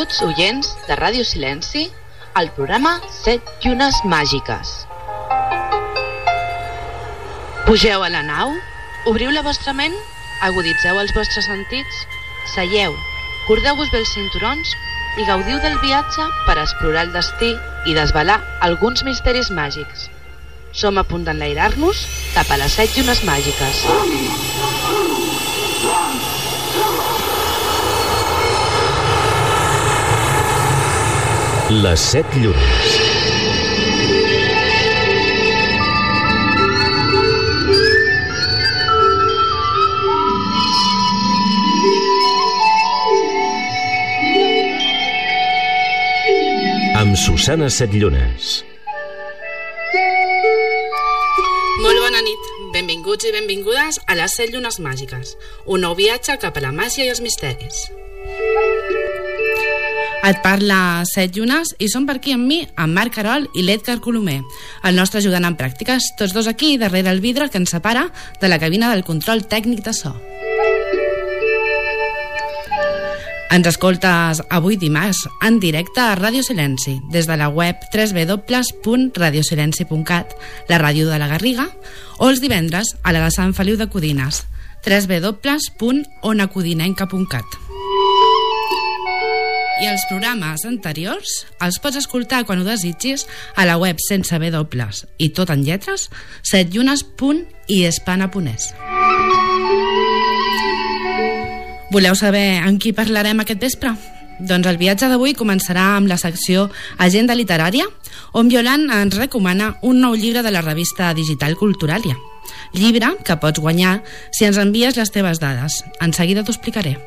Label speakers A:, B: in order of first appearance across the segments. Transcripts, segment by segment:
A: Benvinguts, oients de Ràdio Silenci, al programa 7 llunes màgiques. Pugeu a la nau, obriu la vostra ment, aguditzeu els vostres sentits, seieu, cordeu-vos bé els cinturons i gaudiu del viatge per explorar el destí i desvelar alguns misteris màgics. Som a punt d'enlairar-nos cap a les 7 llunes màgiques.
B: Les 7 llunes. Amb Susana Setllunes.
C: Molt bona nit, benvinguts i benvingudes a les 7 llunes màgiques, un nou viatge cap a la màgia i els misteris. Et parla 7 llunes i som per aquí amb mi, en Marc Carol i l'Edgar Colomer, el nostre ajudant en pràctiques, tots dos aquí darrere el vidre que ens separa de la cabina del control tècnic de so. Ens escoltes avui dimarts en directe a Ràdio Silenci, des de la web www.radiosilenci.cat, la ràdio de la Garriga, o els divendres a la de Sant Feliu de Codines, www.onacodinenca.cat. I els programes anteriors els pots escoltar quan ho desitgis a la web sense W i tot en lletres, setllunes.iespana.es. Voleu saber amb qui parlarem aquest vespre? Doncs el viatge d'avui començarà amb la secció Agenda Literària, on Violant ens recomana un nou llibre de la revista digital Culturalia. Llibre que pots guanyar si ens envies les teves dades. En seguida t'ho explicaré.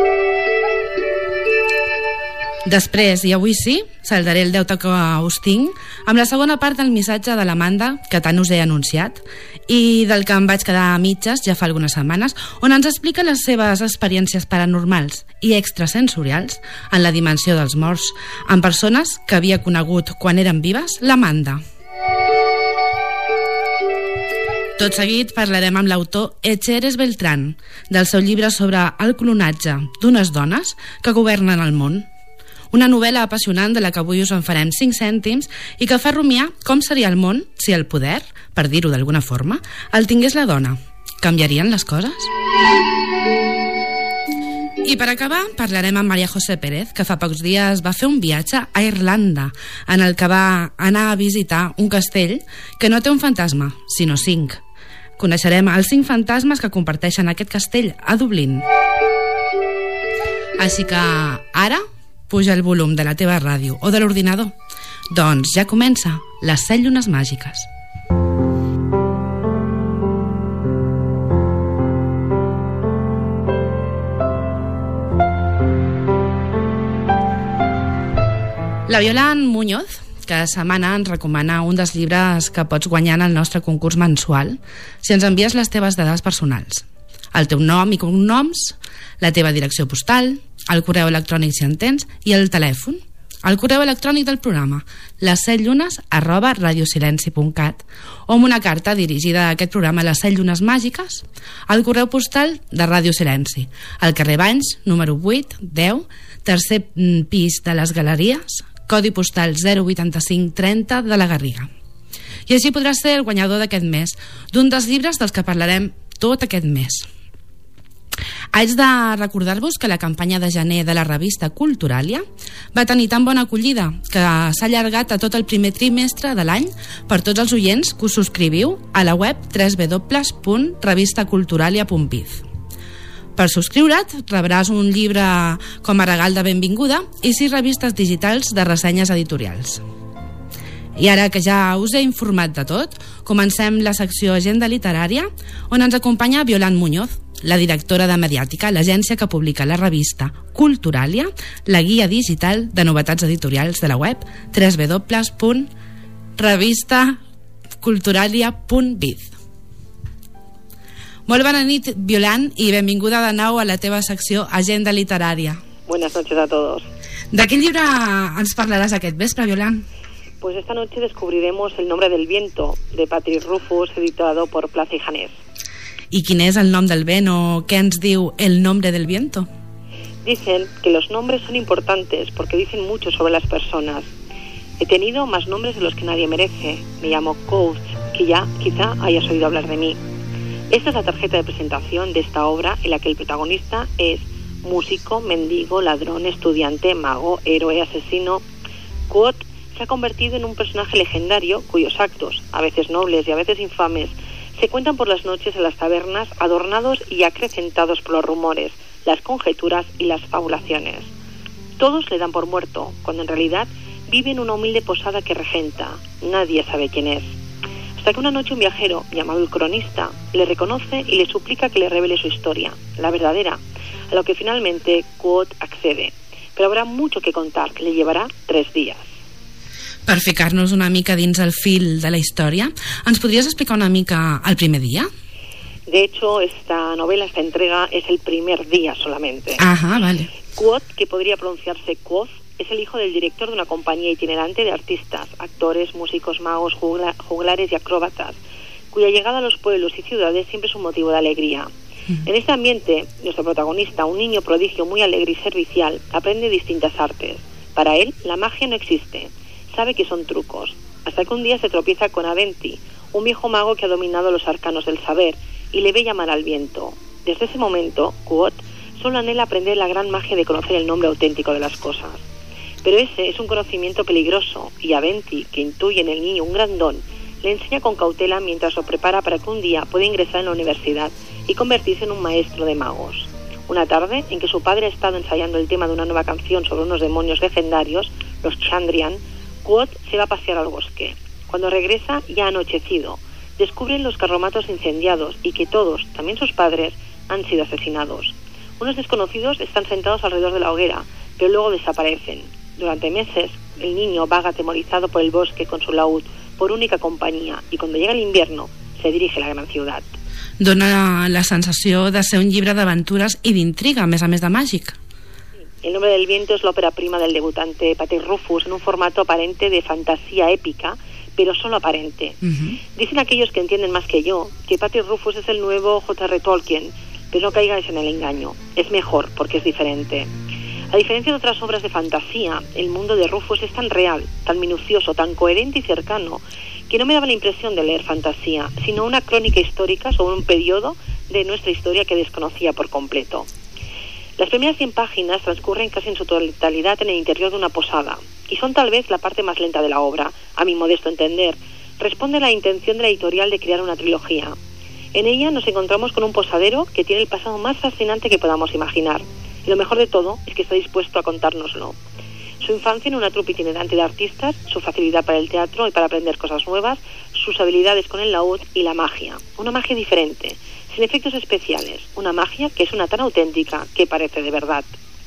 C: Després, i avui sí, saldaré el deute que us tinc amb la segona part del missatge de l'Amanda, que tant us he anunciat, i del que em vaig quedar a mitges ja fa algunes setmanes, on ens explica les seves experiències paranormals i extrasensorials en la dimensió dels morts, amb persones que havia conegut quan eren vives l'Amanda. Tot seguit parlarem amb l'autor Echeres Beltrán del seu llibre sobre el clonatge d'unes dones que governen el món. Una novel·la apassionant de la que avui us en farem 5 cèntims i que fa rumiar com seria el món si el poder, per dir-ho d'alguna forma, el tingués la dona. Canviarien les coses? I per acabar, parlarem amb Maria José Pérez, que fa pocs dies va fer un viatge a Irlanda, en el que va anar a visitar un castell que no té un fantasma, sinó 5. Coneixerem els 5 fantasmes que comparteixen aquest castell a Dublín. Així que ara puja el volum de la teva ràdio o de l'ordinador. Doncs ja comença les 7 llunes màgiques. La Violant Muñoz, cada setmana ens recomana un dels llibres que pots guanyar en el nostre concurs mensual si ens envies les teves dades personals. El teu nom i cognoms, la teva direcció postal, el correu electrònic si en tens i el telèfon. El correu electrònic del programa, les7llunes@radiosilenci.cat, o amb una carta dirigida a aquest programa, les 7 llunes màgiques, al correu postal de Ràdio Silenci, al carrer Banys, número 8, 10, tercer pis de les Galeries, codi postal 08530 de la Garriga. I així podràs ser el guanyador d'aquest mes d'un dels llibres dels que parlarem tot aquest mes. Haig de recordar-vos que la campanya de gener de la revista Culturalia va tenir tan bona acollida que s'ha allargat a tot el primer trimestre de l'any per tots els oients que us subscriviu a la web www.revistaculturalia.biz. Per subscriure't rebràs un llibre com a regal de benvinguda i 6 revistes digitals de ressenyes editorials. I ara que ja us he informat de tot, comencem la secció Agenda Literària, on ens acompanya Violant Muñoz, la directora de Mediàtica, l'agència que publica la revista Culturalia, la guia digital de novetats editorials de la web www.revistaculturalia.biz. Molt bona nit, Violant, i benvinguda de nou a la teva secció Agenda Literària.
D: Buenas noches a todos.
C: De quin llibre ens parlaràs aquest vespre, Violant?
D: Pues esta noche descubriremos El nombre del viento, de Patrick Rufus, editado por Plaza y Janés.
C: I quin és el nom del vent o què ens diu El nombre del viento?
D: Dicen que los nombres son importantes porque dicen mucho sobre las personas. He tenido más nombres de los que nadie merece. Me llamo Coach, que ya quizá hayas oído hablar de mí. Esta es la tarjeta de presentación de esta obra en la que el protagonista es músico, mendigo, ladrón, estudiante, mago, héroe, asesino. Quoth se ha convertido en un personaje legendario cuyos actos, a veces nobles y a veces infames, se cuentan por las noches en las tabernas, adornados y acrecentados por los rumores, las conjeturas y las fabulaciones. Todos le dan por muerto, cuando en realidad vive en una humilde posada que regenta. Nadie sabe quién es. Hasta que una noche un viajero, llamado el cronista, le reconoce y le suplica que le revele su historia, la verdadera, a lo que finalmente Quoth accede. Però habrá mucho que contar, le llevará 3 días.
C: Per ficar-nos una mica dins el fil de la història, ens podries explicar una mica el primer dia?
D: De hecho, esta novela, esta entrega, es el primer día solamente.
C: Ajá, vale.
D: Quoth, que podría pronunciarse Quoth, es el hijo del director de una compañía itinerante de artistas, actores, músicos, magos, juglares y acróbatas, cuya llegada a los pueblos y ciudades siempre es un motivo de alegría. En este ambiente, nuestro protagonista, un niño prodigio muy alegre y servicial, aprende distintas artes. Para él, la magia no existe. Sabe que son trucos. Hasta que un día se tropieza con Aventi, un viejo mago que ha dominado los arcanos del saber, y le ve llamar al viento. Desde ese momento, Quoth solo anhela aprender la gran magia de conocer el nombre auténtico de las cosas. Pero ese es un conocimiento peligroso, y Aventi, que intuye en el niño un gran don, le enseña con cautela mientras lo prepara para que un día pueda ingresar en la universidad y convertirse en un maestro de magos. Una tarde, en que su padre ha estado ensayando el tema de una nueva canción sobre unos demonios legendarios, los Chandrian, Quoth se va a pasear al bosque. Cuando regresa, ya anochecido, descubren los carromatos incendiados y que todos, también sus padres, han sido asesinados. Unos desconocidos están sentados alrededor de la hoguera, pero luego desaparecen. Durante meses, el niño vaga atemorizado por el bosque con su laúd, por única compañía, y cuando llega el invierno, se dirige a la gran ciudad.
C: Dona la sensació de ser un llibre d'aventures i d'intriga, a més de màgic.
D: El nombre del viento es la ópera prima del debutante Patrick Rufus en un formato aparente de fantasía épica, pero solo aparente. Dicen aquellos que entienden más que yo que Patrick Rufus es el nuevo J.R. Tolkien, pero no caigáis en el engaño. Es mejor porque es diferente. A diferencia de otras obras de fantasía, el mundo de Rufus es tan real, tan minucioso, tan coherente y cercano, que no me daba la impresión de leer fantasía, sino una crónica histórica sobre un periodo de nuestra historia que desconocía por completo. Las primeras 100 páginas transcurren casi en su totalidad en el interior de una posada, y son tal vez la parte más lenta de la obra, a mi modesto entender. Responde a la intención de la editorial de crear una trilogía. En ella nos encontramos con un posadero que tiene el pasado más fascinante que podamos imaginar, y lo mejor de todo es que está dispuesto a contárnoslo. Su infancia en una trupe itinerante de artistas, su facilidad para el teatro y para aprender cosas nuevas, sus habilidades con el laúd y la magia. Una magia diferente, sin efectos especiales. Una magia que es una tan auténtica que parece de verdad.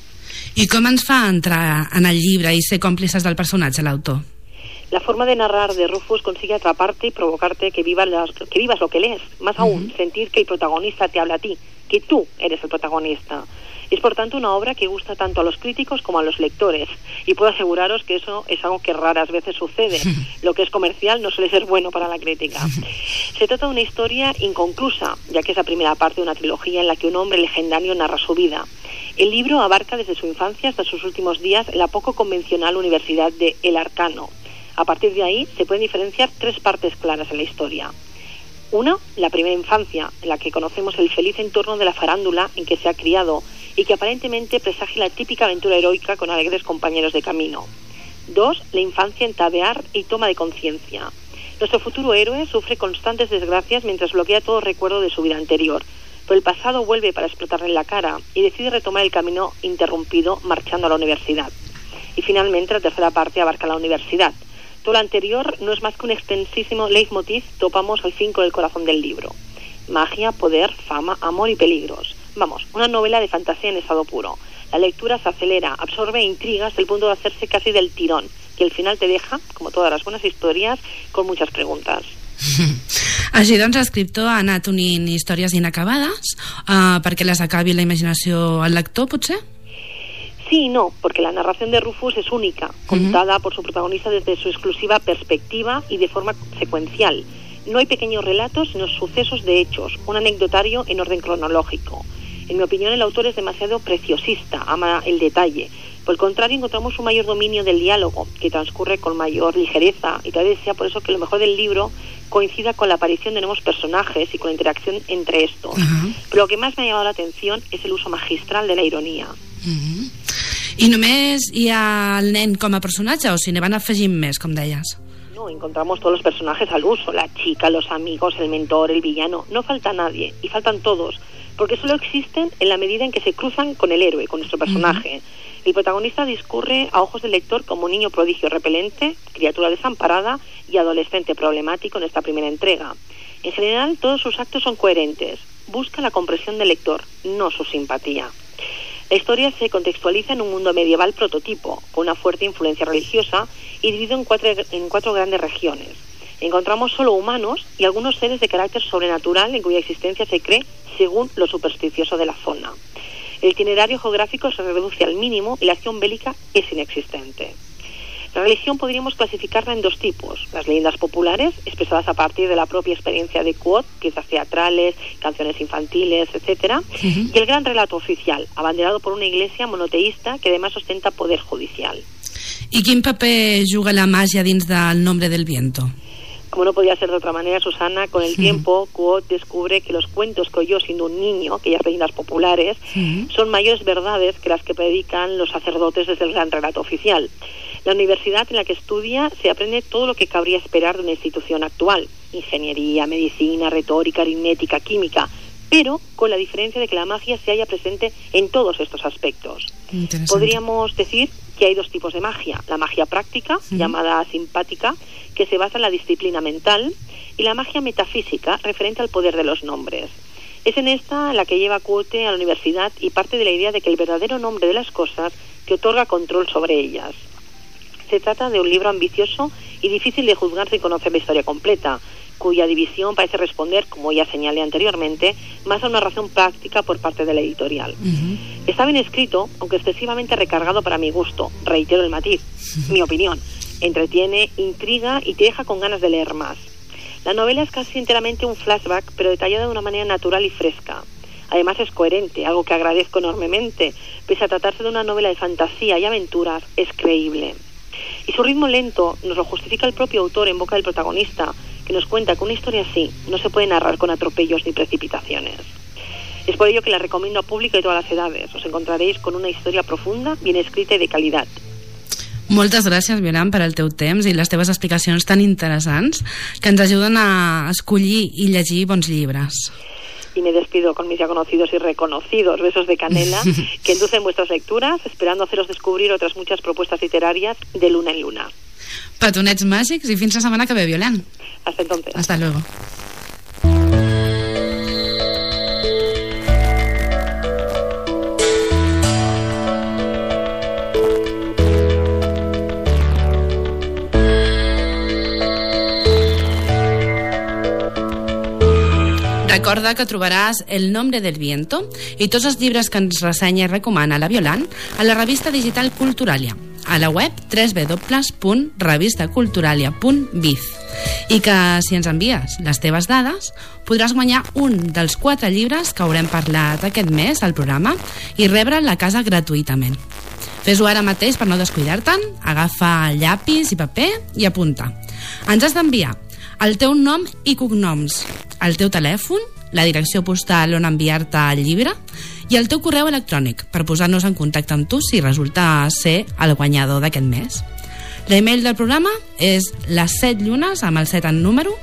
C: I com ens fa entrar en el llibre i ser còmplices del personatge, l'autor?
D: La forma de narrar de Rufus consigue atraparte y provocarte que vivas lo que lees. Más aún, sentir que el protagonista te habla a ti, que tú eres el protagonista. Es por tanto una obra que gusta tanto a los críticos como a los lectores, y puedo aseguraros que eso es algo que raras veces sucede. Lo que es comercial no suele ser bueno para la crítica. Se trata de una historia inconclusa, ya que es la primera parte de una trilogía en la que un hombre legendario narra su vida. El libro abarca desde su infancia hasta sus últimos días en la poco convencional Universidad de El Arcano. A partir de ahí se pueden diferenciar 3 partes claras en la historia. Una, la primera infancia, en la que conocemos el feliz entorno de la farándula en que se ha criado y que aparentemente presagia la típica aventura heroica con alegres compañeros de camino. 2, la infancia en tabear y toma de conciencia. Nuestro futuro héroe sufre constantes desgracias mientras bloquea todo recuerdo de su vida anterior, pero el pasado vuelve para explotarle en la cara y decide retomar el camino interrumpido marchando a la universidad. Y finalmente la tercera parte abarca la universidad. Todo lo anterior no es más que un extensísimo leitmotiv, topamos al fin con el corazón del libro. Magia, poder, fama, amor y peligros. Vamos, una novela de fantasía en estado puro. La lectura se acelera, absorbe e intriga hasta el punto de hacerse casi del tirón, que al final te deja, como todas las buenas historias, con muchas preguntas.
C: Així doncs, l'escriptor ha anat unint històries inacabades perquè les acabi la imaginació al lector, potser?
D: Sí y no, porque la narración de Rufus es única, contada por su protagonista desde su exclusiva perspectiva y de forma secuencial. No hay pequeños relatos, sino sucesos de hechos, un anecdotario en orden cronológico. En mi opinión, el autor es demasiado preciosista, ama el detalle. Por el contrario, encontramos un mayor dominio del diálogo, que transcurre con mayor ligereza, y tal vez sea por eso que lo mejor del libro coincida con la aparición de nuevos personajes y con la interacción entre estos. Pero lo que más me ha llamado la atención es el uso magistral de la ironía.
C: I només hi ha el nen com a personatge o si ne van afegint més, com deies?
D: No, encontramos todos los personajes al uso, la chica, los amigos, el mentor, el villano. No falta nadie, y faltan todos, porque solo existen en la medida en que se cruzan con el héroe, con nuestro personaje. El protagonista discurre a ojos del lector como un niño prodigio repelente, criatura desamparada y adolescente problemático en esta primera entrega. En general, todos sus actos son coherentes. Busca la comprensión del lector, no su simpatía. La historia se contextualiza en un mundo medieval prototipo, con una fuerte influencia religiosa y dividido en cuatro grandes regiones. Encontramos solo humanos y algunos seres de carácter sobrenatural en cuya existencia se cree según lo supersticioso de la zona. El itinerario geográfico se reduce al mínimo y la acción bélica es inexistente. La religión podríamos clasificarla en dos tipos: las leyendas populares, expresadas a partir de la propia experiencia de Quoth, piezas teatrales, canciones infantiles, etc., y el gran relato oficial, abanderado por una iglesia monoteísta que además ostenta poder judicial.
C: I quin paper juga la màgia dins del Nombre del Viento?
D: Como no podía ser de otra manera, Susana, con el tiempo, Quoth descubre que los cuentos que oyó siendo un niño, aquellas leyendas populares, son mayores verdades que las que predican los sacerdotes desde el gran relato oficial. La universidad en la que estudia se aprende todo lo que cabría esperar de una institución actual: ingeniería, medicina, retórica, aritmética, química, pero con la diferencia de que la magia se halla presente en todos estos aspectos. Podríamos decir que hay dos tipos de magia: la magia práctica, llamada simpática, que se basa en la disciplina mental, y la magia metafísica, referente al poder de los nombres. Es en esta la que lleva Quoth a la universidad y parte de la idea de que el verdadero nombre de las cosas te otorga control sobre ellas. Se trata de un libro ambicioso y difícil de juzgar sin conocer la historia completa, cuya división parece responder, como ya señalé anteriormente, más a una razón práctica por parte de la editorial. Está bien escrito, aunque excesivamente recargado para mi gusto. Reitero el matiz, mi opinión. Entretiene, intriga y te deja con ganas de leer más. La novela es casi enteramente un flashback, pero detallada de una manera natural y fresca. Además es coherente, algo que agradezco enormemente. Pese a tratarse de una novela de fantasía y aventuras, es creíble. Y su ritmo lento nos lo justifica el propio autor en boca del protagonista, que nos cuenta que una historia así no se puede narrar con atropellos ni precipitaciones. Es por ello que la recomiendo a público de todas las edades. Os encontraréis con una historia profunda, bien escrita y de calidad.
C: Moltes gràcies, Violant, per al teu temps i les teves explicacions tan interessants que ens ajuden a escollir i llegir bons llibres.
D: Y me despido con mis ya conocidos y reconocidos besos de canela que inducen vuestras lecturas, esperando haceros descubrir otras muchas propuestas literarias de luna en luna.
C: Petonets màgics i fins la setmana que ve, Violant.
D: Hasta entonces.
C: Hasta luego. Recorda que trobaràs El Nombre del Viento i tots els llibres que ens ressenya i recomana la Violant a la revista digital Culturalia, a la web www.revistaculturalia.biz, i que si ens envies les teves dades podràs guanyar un dels 4 llibres que haurem parlat aquest mes al programa i rebre'l a casa gratuïtament. Fes-ho ara mateix per no descuidar-te'n, agafa llapis i paper i apunta. Ens has d'enviar el teu nom i cognoms, el teu telèfon, la direcció postal on enviar-te el llibre i el teu correu electrònic per posar-nos en contacte amb tu si resulta ser el guanyador d'aquest mes. L'email del programa és les 7 llunes, amb el 7 en número,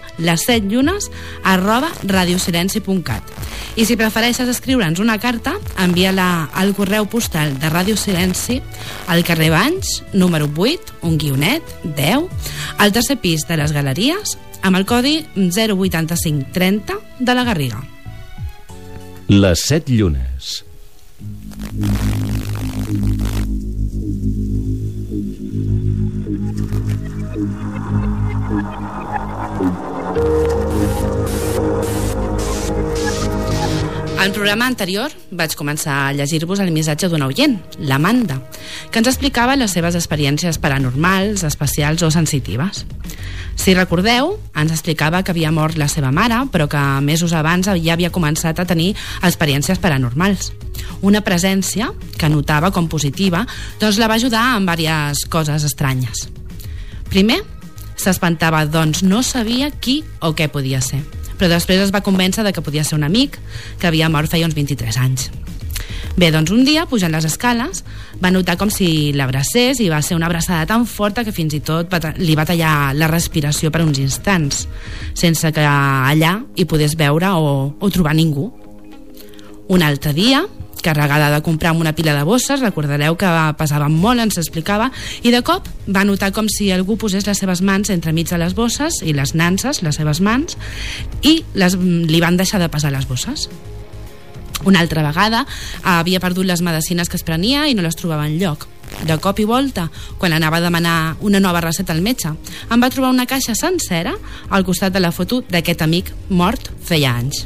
C: les7llunes@radiosilenci.cat. I si prefereixes escriure'ns una carta, envia-la al correu postal de Ràdio Silenci, al carrer Banys, número 8, un guionet, 10, al tercer pis de les Galeries, amb el codi 08530 de la Garriga.
B: Les 7 llunes.
C: Al programa anterior vaig començar a llegir-vos el missatge d'una oient, l'Amanda, que ens explicava les seves experiències paranormals, especials o sensitives. Si recordeu, ens explicava que havia mort la seva mare, però que mesos abans ja havia començat a tenir experiències paranormals. Una presència que notava com positiva, doncs la va ajudar amb diverses coses estranyes. Primer, s'espantava, doncs no sabia qui o què podia ser, però després es va convèncer de que podia ser un amic que havia mort feia uns 23 anys. Bé, doncs un dia, pujant les escales, va notar com si l'abracés i va ser una abraçada tan forta que fins i tot li va tallar la respiració per uns instants, sense que allà hi podés veure o trobar ningú. Un altre dia, carregada de comprar amb una pila de bosses, recordareu que pesava molt, ens explicava, i de cop va notar com si algú posés les seves mans entremig de les bosses i les nanses, les seves mans, i li van deixar de pesar les bosses. Una altra vegada havia perdut les medicines que es prenia i no les trobava enlloc. De cop i volta, quan anava a demanar una nova recepta al metge, em va trobar una caixa sencera al costat de la foto d'aquest amic mort feia anys.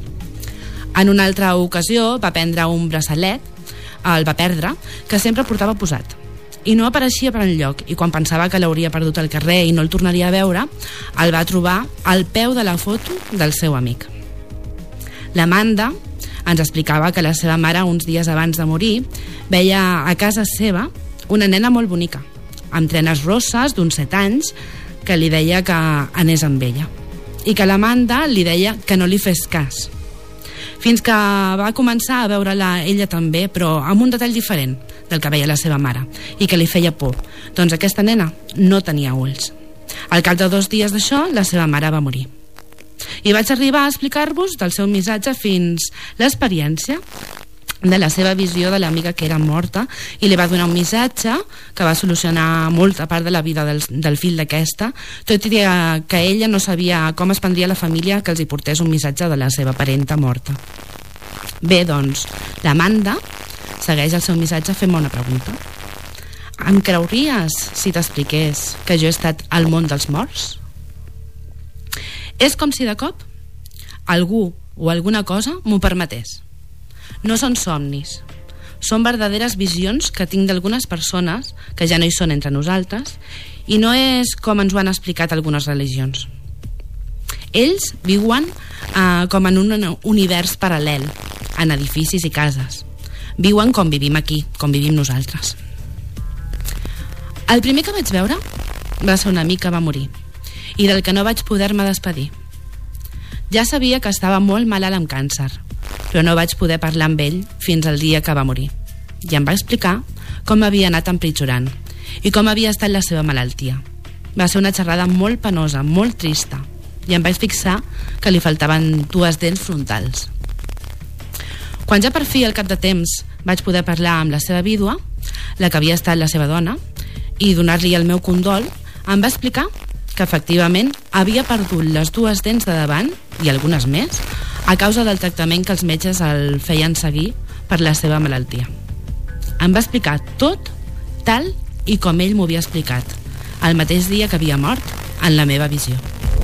C: En una altra ocasió va prendre un braçalet, el va perdre, que sempre portava posat, i no apareixia per enlloc, i quan pensava que l'hauria perdut al carrer i no el tornaria a veure, el va trobar al peu de la foto del seu amic. L'Amanda ens explicava que la seva mare, uns dies abans de morir, veia a casa seva una nena molt bonica, amb trenes rosses d'uns 7 anys, que li deia que anés amb ella, i que l'Amanda li deia que no li fes cas, fins que va començar a veure-la ella també, però amb un detall diferent del que veia la seva mare, i que li feia por. Doncs aquesta nena no tenia ulls. Al cap de 2 dies d'això, la seva mare va morir. I vaig arribar a explicar-vos del seu missatge fins l'experiència de la seva visió de l'amiga que era morta, i li va donar un missatge que va solucionar molta part de la vida del fill d'aquesta, tot i que ella no sabia com es prendria la família que els hi portés un missatge de la seva parenta morta. Bé, doncs, l'Amanda segueix el seu missatge fent una pregunta. Em creuries si t'expliqués que jo he estat al món dels morts? És com si de cop algú o alguna cosa m'ho permetés. No són somnis, són verdaderes visions que tinc d'algunes persones que ja no hi són entre nosaltres, i no és com ens ho han explicat algunes religions. Ells viuen com en un univers paral·lel, en edificis i cases. Viuen com vivim aquí, com vivim nosaltres. El primer que vaig veure va ser un amic que va morir i del que no vaig poder-me despedir. Ja sabia que estava molt malalt amb càncer, però no vaig poder parlar amb ell fins al dia que va morir. I em va explicar com havia anat empitjorant i com havia estat la seva malaltia. Va ser una xerrada molt penosa, molt trista, i em vaig fixar que li faltaven 2 dents frontals. Quan ja per fi, al cap de temps, vaig poder parlar amb la seva vídua, la que havia estat la seva dona, i donar-li el meu condol, em va explicar que efectivament havia perdut les 2 dents de davant i algunes més a causa del tractament que els metges el feien seguir per la seva malaltia. Em va explicar tot tal i com ell m'ho havia explicat, el mateix dia que havia mort, en la meva visió.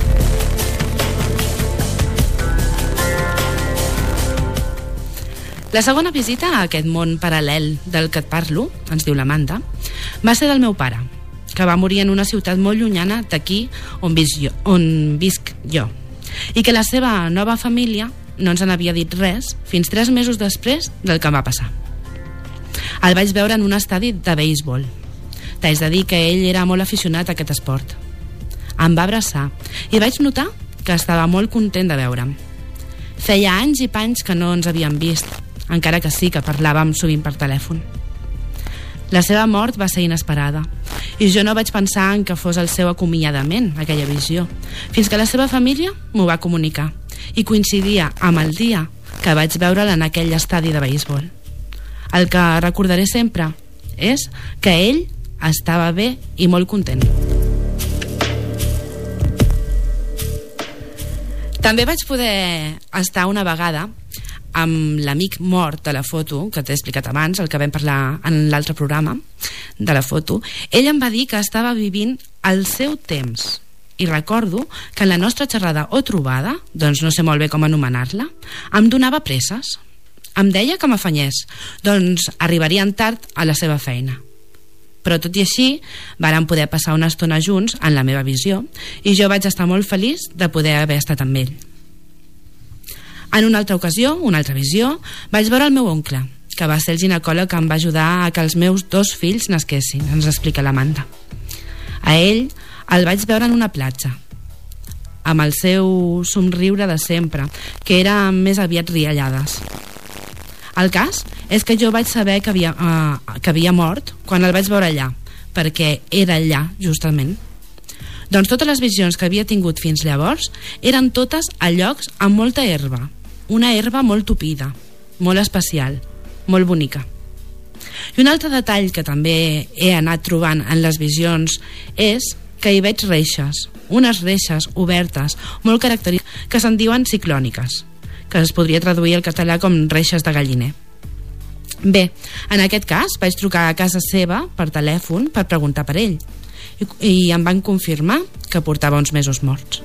C: La segona visita a aquest món paral·lel del que et parlo, ens diu l'Amanda, va ser del meu pare, que va morir en una ciutat molt llunyana d'aquí on visc jo, i que la seva nova família no ens en havia dit res fins 3 mesos després del que va passar. El vaig veure en un estadi de béisbol. T'haig de dir que ell era molt aficionat a aquest esport. Em va abraçar i vaig notar que estava molt content de veure'm. Feia anys i panys que no ens havíem vist, encara que sí que parlàvem sovint per telèfon. La seva mort va ser inesperada i jo no vaig pensar en que fos el seu acomiadament, aquella visió, fins que la seva família m'ho va comunicar i coincidia amb el dia que vaig veure'l en aquell estadi de béisbol. El que recordaré sempre és que ell estava bé i molt content. També vaig poder estar una vegada amb l'amic mort de la foto, que t'he explicat abans, el que vam parlar en l'altre programa de la foto. Ell em va dir que estava vivint el seu temps, i recordo que en la nostra xerrada o trobada, doncs no sé molt bé com anomenar-la, em donava presses. Em deia que m'afanyés, doncs arribarien tard a la seva feina. Però tot i així, vàrem poder passar una estona junts en la meva visió i jo vaig estar molt feliç de poder haver estat amb ell. En una altra ocasió, una altra visió, vaig veure el meu oncle, que va ser el ginecòleg que em va ajudar a que els meus 2 fills nasquessin, ens explica l'Amanda. A ell el vaig veure en una platja, amb el seu somriure de sempre, que era més aviat riallades. El cas és que jo vaig saber que havia mort quan el vaig veure allà, perquè era allà, justament. Doncs totes les visions que havia tingut fins llavors eren totes a llocs amb molta herba, una herba molt tupida, molt especial, molt bonica. I un altre detall que també he anat trobant en les visions és que hi veig reixes, unes reixes obertes molt característiques que se'n diuen ciclòniques, que es podria traduir al català com reixes de galliner. Bé, en aquest cas vaig trucar a casa seva per telèfon per preguntar per ell i em van confirmar que portava uns mesos morts.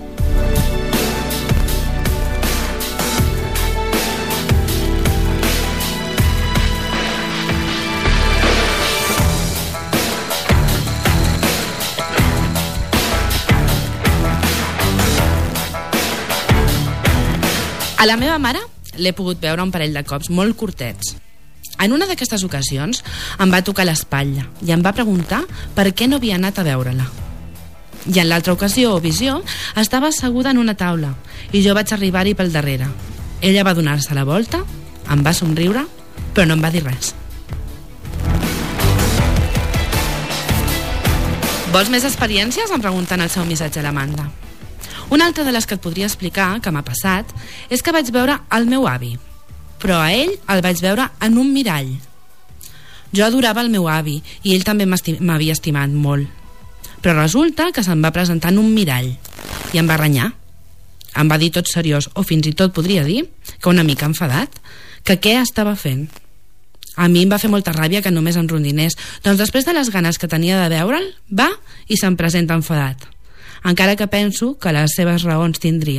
C: A la meva mare l'he pogut veure un parell de cops molt curtets. En una d'aquestes ocasions em va tocar l'espatlla i em va preguntar per què no havia anat a veure-la. I en l'altra ocasió o visió estava asseguda en una taula i jo vaig arribar-hi pel darrere. Ella va donar-se la volta, em va somriure, però no em va dir res. Vols més experiències? Em pregunta en el seu missatge a l'Amanda. Una altra de les que et podria explicar, que m'ha passat, és que vaig veure el meu avi, però a ell el vaig veure en un mirall. Jo adorava el meu avi i ell també m'havia estimat molt. Però resulta que se'm va presentar en un mirall i em va renyar. Em va dir tot seriós, o fins i tot podria dir que una mica enfadat, que què estava fent. A mi em va fer molta ràbia que només em rondinés, doncs després de les ganes que tenia de veure'l, va i se'm presenta enfadat. Encara que penso que les seves raons tindria.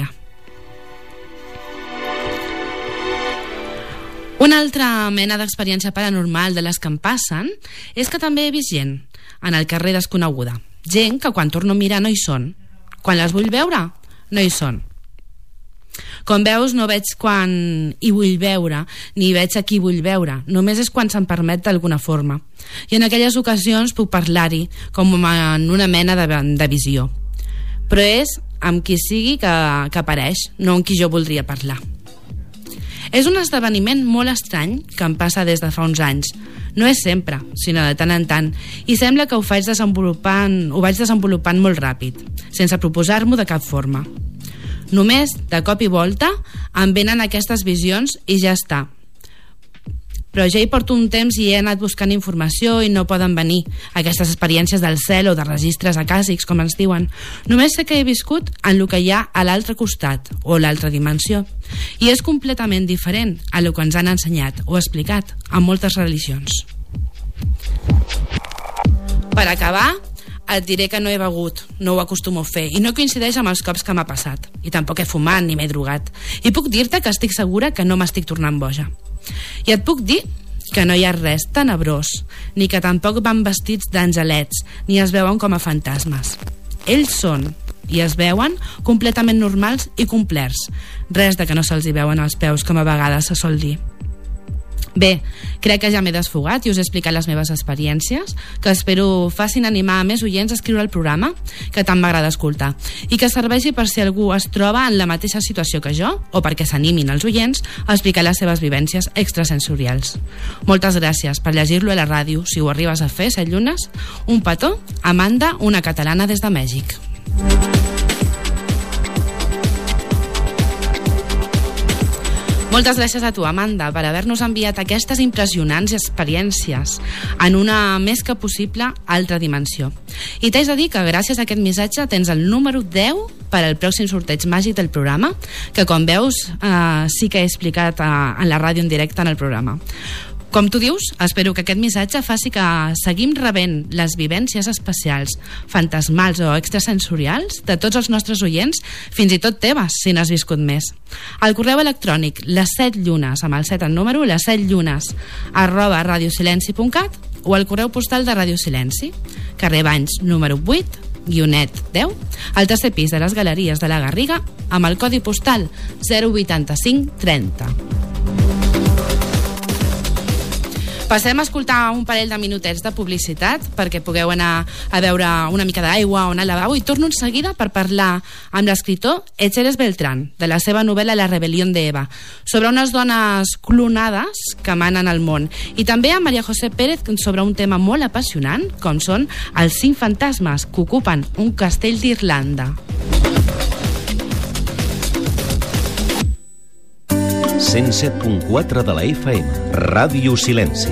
C: Una altra mena d'experiència paranormal de les que em passen és que també he vist gent en el carrer desconeguda. Gent que quan torno a mirar no hi són. Quan les vull veure, no hi són. Com veus, no veig quan hi vull veure, ni veig a qui vull veure. Només és quan se'm permet d'alguna forma. I en aquelles ocasions puc parlar-hi com en una mena de visió. Però és amb qui sigui que apareix, no amb qui jo voldria parlar. És un esdeveniment molt estrany que em passa des de fa uns anys. No és sempre, sinó de tant en tant, i sembla que ho vaig desenvolupant molt ràpid, sense proposar-m'ho de cap forma. Només, de cop i volta, em venen aquestes visions i ja està. Però ja hi porto un temps i he anat buscant informació i no poden venir aquestes experiències del cel o de registres acàsics, com ens diuen. Només sé que he viscut en el que hi ha a l'altre costat o l'altra dimensió. I és completament diferent a el que ens han ensenyat o explicat en moltes religions. Per acabar, et diré que no he begut, no ho acostumo a fer i no coincideix amb els cops que m'ha passat. I tampoc he fumat ni m'he drogat. I puc dir-te que estic segura que no m'estic tornant boja. I et puc dir que no hi ha res tenebrós, ni que tampoc van vestits d'angelets, ni es veuen com a fantasmes. Ells són, i es veuen, completament normals i complerts. Res de que no se'ls hi veuen els peus, com a vegades se sol dir. Bé, crec que ja m'he desfogat i us he explicat les meves experiències, que espero facin animar a més oients a escriure el programa, que tant m'agrada escoltar, i que serveixi per si algú es troba en la mateixa situació que jo, o perquè s'animin els oients a explicar les seves vivències extrasensorials. Moltes gràcies per llegir-lo a la ràdio, si ho arribes a fer, 7 llunes. Un petó, Amanda, una catalana des de Mèxic. Moltes gràcies a tu, Amanda, per haver-nos enviat aquestes impressionants experiències en una més que possible altra dimensió. I t'haig de dir que gràcies a aquest missatge tens el número 10 per al pròxim sorteig màgic del programa, que com veus sí que he explicat en la ràdio en directe en el programa. Com tu dius, espero que aquest missatge faci que seguim rebent les vivències especials, fantasmals o extrasensorials de tots els nostres oients, fins i tot teves, si n'has viscut més. Al correu electrònic les7llunes, amb el 7 en número, les7llunes@radiosilenci.cat o al correu postal de Radio Silenci, carrer Banys, número 8, guionet 10, al tercer pis de les Galeries de la Garriga, amb el codi postal 08530. Passem a escoltar un parell de minutets de publicitat perquè pugueu anar a veure una mica d'aigua o anar al lavabo, i torno en seguida per parlar amb l'escriptor Etxeres Beltrán de la seva novel·la La rebel·lió de Eva, sobre unes dones clonades que manen al món, i també amb María José Pérez sobre un tema molt apassionant com són els 5 fantasmes que ocupen un castell d'Irlanda.
B: 107.4 de la FM, Ràdio Silenci.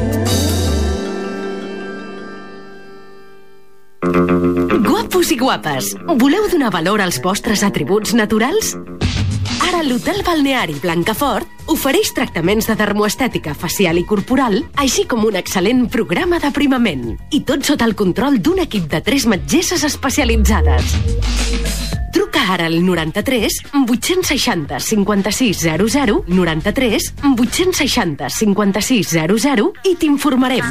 E: Guapos i guapes, voleu donar valor als vostres atributs naturals? Ara l'Hotel Balneari Blancafort ofereix tractaments de dermoestètica facial i corporal, així com un excel·lent programa d'aprimament, i tot sota el control d'un equip de 3 metgesses especialitzades. Truca ara al 93 860 5600, 93 860 5600 i t'informarem.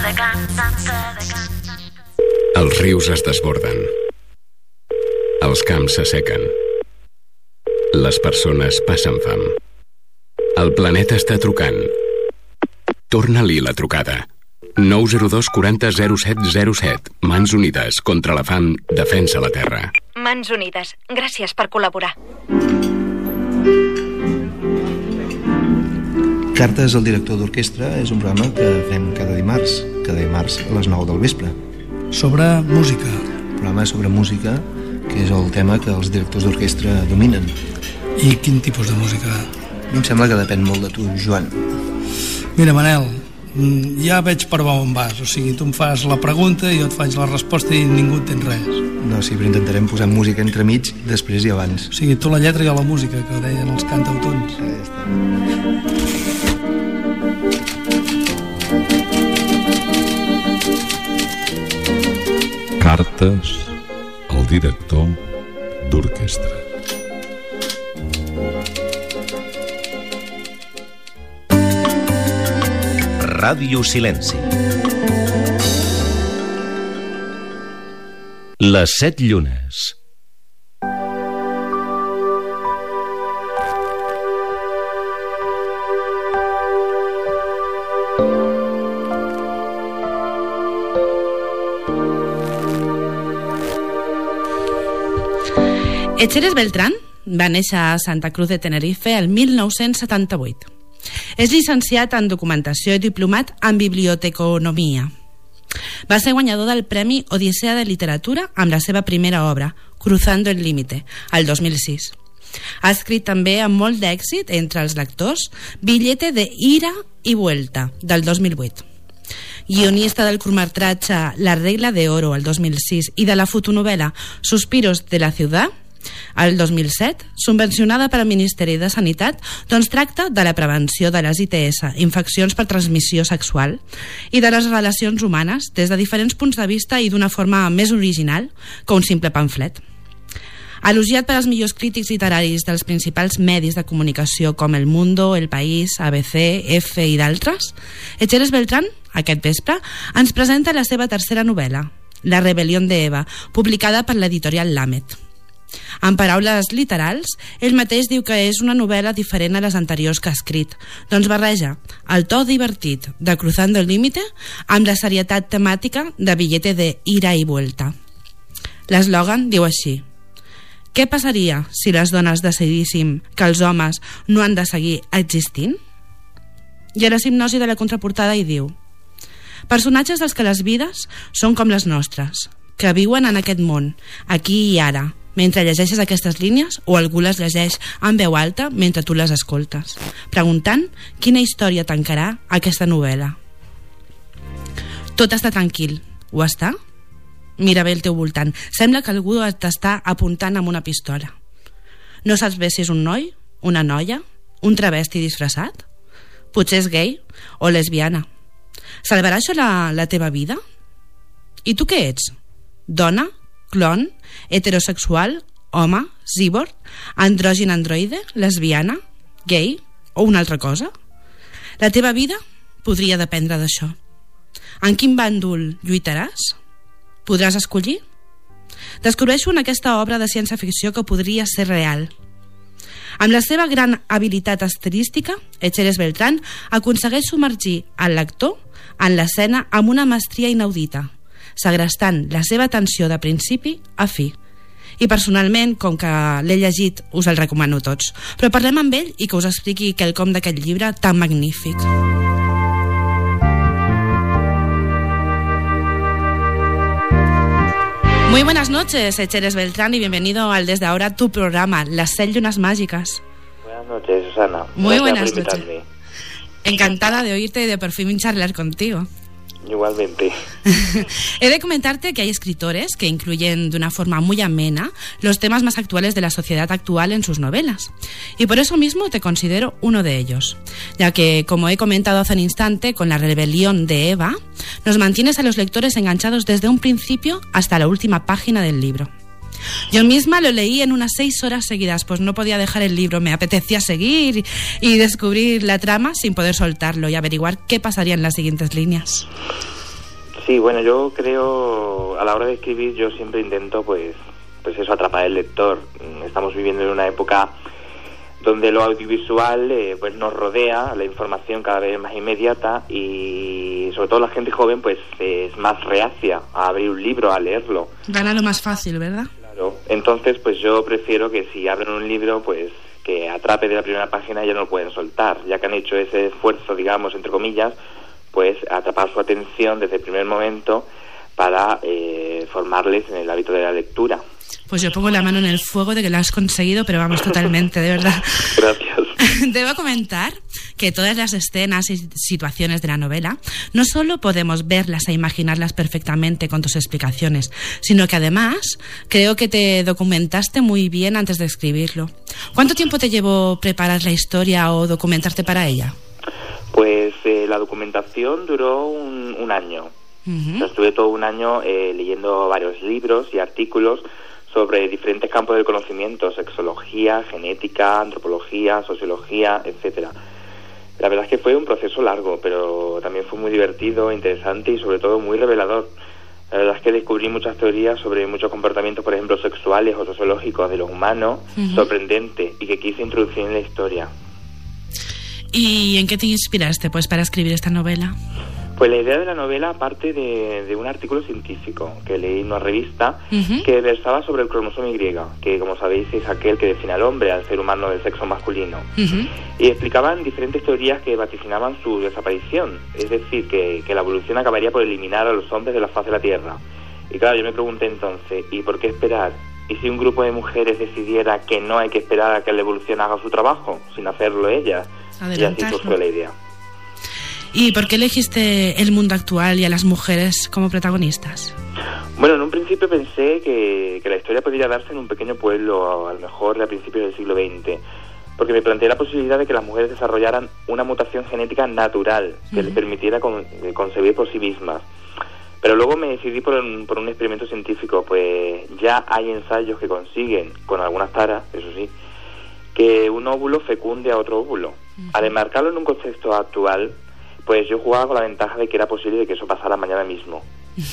F: Els rius es desborden. Els camps s'assequen. Les persones passen fam. El planeta està trucant. Torna-li la trucada. 902 40 0707. Mans Unides contra la fam, defensa la terra.
G: Mans Unides, gràcies per col·laborar.
H: Cartes al director d'orquestra és un programa que fem cada dimarts a les 9 del vespre.
I: Sobre música.
H: Un programa sobre música, que és el tema que els directors d'orquestra dominen.
I: I quin tipus de música?
H: A mi em sembla que depèn molt de tu, Joan.
I: Mira, Manel, ja veig per on vas. O sigui, tu em fas la pregunta i jo et faig la resposta i ningú entén res.
H: No, sí, però intentarem posar música entremig, després i abans.
I: O sigui, tu la lletra i jo la música, que deien els cantautons.
H: Ja està.
J: Cartes al director d'orquestra.
B: Ràdio Silenci. Les 7 llunes.
C: Etxeres Beltrán va néixer a Santa Cruz de Tenerife el 1978. És llicenciat en documentació i diplomat en biblioteconomia. Va ser guanyador del Premi Odissea de Literatura amb la seva primera obra, Cruzando el Límite, el 2006. Ha escrit també amb molt d'èxit entre els lectors Billete de Ida y Vuelta, del 2008. Guionista del curtmetratge La Regla de Oro, el 2006, i de la fotonovela Suspiros de la Ciudad, el 2007, subvencionada per al Ministeri de Sanitat, doncs tracta de la prevenció de les ITS, infeccions per transmissió sexual, i de les relacions humanes des de diferents punts de vista i d'una forma més original que un simple pamflet. Elogiat per als millors crítics literaris dels principals medis de comunicació com El Mundo, El País, ABC, F i d'altres, Etxeres Beltrán, aquest vespre, ens presenta la seva tercera novel·la, La rebel·lió de Eva, publicada per l'editorial Lamet. En paraules literals, ell mateix diu que és una novel·la diferent a les anteriors que ha escrit, doncs barreja el to divertit de Cruzando el Límite amb la serietat temàtica de Billete de Ida y Vuelta. L'eslògan diu així: què passaria si les dones decidíssim que els homes no han de seguir existint? I a la hipnosi de la contraportada hi diu: personatges dels que les vides són com les nostres, que viuen en aquest món, aquí i ara, mentre llegeixes aquestes línies o algú les llegeix en veu alta mentre tu les escoltes, preguntant quina història tancarà aquesta novel·la. Tot està tranquil, ho està? Mira bé el teu voltant, sembla que algú t'està apuntant amb una pistola. No saps bé si és un noi, una noia, un travesti disfressat? Potser és gay o lesbiana, Salvarà això la teva vida? I tu què ets? Dona? Clon? Heterosexual? Home? Cyborg? Andrògin androide? Lesbiana? Gay? O una altra cosa? La teva vida podria dependre d'això. En quin bàndol lluitaràs? Podràs escollir? Descobreixo en aquesta obra de ciència-ficció que podria ser real. Amb la seva gran habilitat estilística, Etxeres Beltrán aconsegueix submergir el lector en l'escena amb una mestria inaudita, segrestant la seva atenció de principi a fi. I personalment, com que l'he llegit, us el recomano a tots. Però parlem amb ell i que us expliqui quelcom d'aquest llibre tan magnífic. Muy buenas noches, Etxeres Beltrán, y bienvenido al Desde Ahora, tu programa, Las 7 Llunes Mágicas.
K: Buenas noches, Susana.
C: Muy buenas noches. Encantada de oírte y de por fin charlar contigo.
K: Igualmente.
C: He de comentarte que hay escritores que incluyen de una forma muy amena los temas más actuales de la sociedad actual en sus novelas. Y por eso mismo te considero uno de ellos, ya que, como he comentado hace un instante, con La rebelión de Eva, nos mantienes a los lectores enganchados desde un principio hasta la última página del libro. Yo misma lo leí en unas 6 horas seguidas, pues no podía dejar el libro, me apetecía seguir y descubrir la trama sin poder soltarlo y averiguar qué pasaría en las siguientes líneas.
K: Sí, bueno, yo creo, a la hora de escribir, yo siempre intento, pues eso, atrapar al lector. Estamos viviendo en una época donde lo audiovisual pues nos rodea, la información cada vez más inmediata y sobre todo la gente joven pues es más reacia a abrir un libro, a leerlo.
C: Gana lo más fácil, ¿verdad?
K: Claro, entonces pues yo prefiero que si abren un libro pues que atrape de la primera página y ya no lo pueden soltar, ya que han hecho ese esfuerzo, digamos, entre comillas, pues atrapar su atención desde el primer momento para formarles en el hábito de la lectura.
C: Pues yo pongo la mano en el fuego de que lo has conseguido, pero vamos, totalmente, de verdad.
K: Gracias.
C: Debo comentar que todas las escenas y situaciones de la novela no solo podemos verlas e imaginarlas perfectamente con tus explicaciones, sino que además creo que te documentaste muy bien antes de escribirlo. ¿Cuánto tiempo te llevó preparar la historia o documentarte para ella?
K: Pues la documentación duró un año. O sea, estuve todo un año leyendo varios libros y artículos sobre diferentes campos del conocimiento, sexología, genética, antropología, sociología, etcétera. La verdad es que fue un proceso largo, pero también fue muy divertido, interesante y sobre todo muy revelador. La verdad es que descubrí muchas teorías sobre muchos comportamientos, por ejemplo, sexuales o sociológicos de los humanos, sorprendente, y que quise introducir en la historia.
C: ¿Y en qué te inspiraste, pues, para escribir esta novela?
K: Pues la idea de la novela parte de un artículo científico que leí en una revista que versaba sobre el cromosoma Y, que como sabéis es aquel que define al hombre, al ser humano del sexo masculino. Y explicaban diferentes teorías que vaticinaban su desaparición, es decir, que la evolución acabaría por eliminar a los hombres de la faz de la Tierra. Y claro, yo me pregunté entonces, ¿y por qué esperar? ¿Y si un grupo de mujeres decidiera que no hay que esperar a que la evolución haga su trabajo, sin hacerlo ellas? Y así surgió la idea.
C: ¿Y por qué elegiste el mundo actual y a las mujeres como protagonistas?
K: Bueno, en un principio pensé que la historia podría darse en un pequeño pueblo, a lo mejor a principios del siglo XX, porque me planteé la posibilidad de que las mujeres desarrollaran una mutación genética natural que les permitiera concebir por sí mismas. Pero luego me decidí por un experimento científico, pues ya hay ensayos que consiguen, con algunas taras, eso sí, que un óvulo fecunde a otro óvulo. Al enmarcarlo en un contexto actual, pues yo jugaba con la ventaja de que era posible de que eso pasara mañana mismo.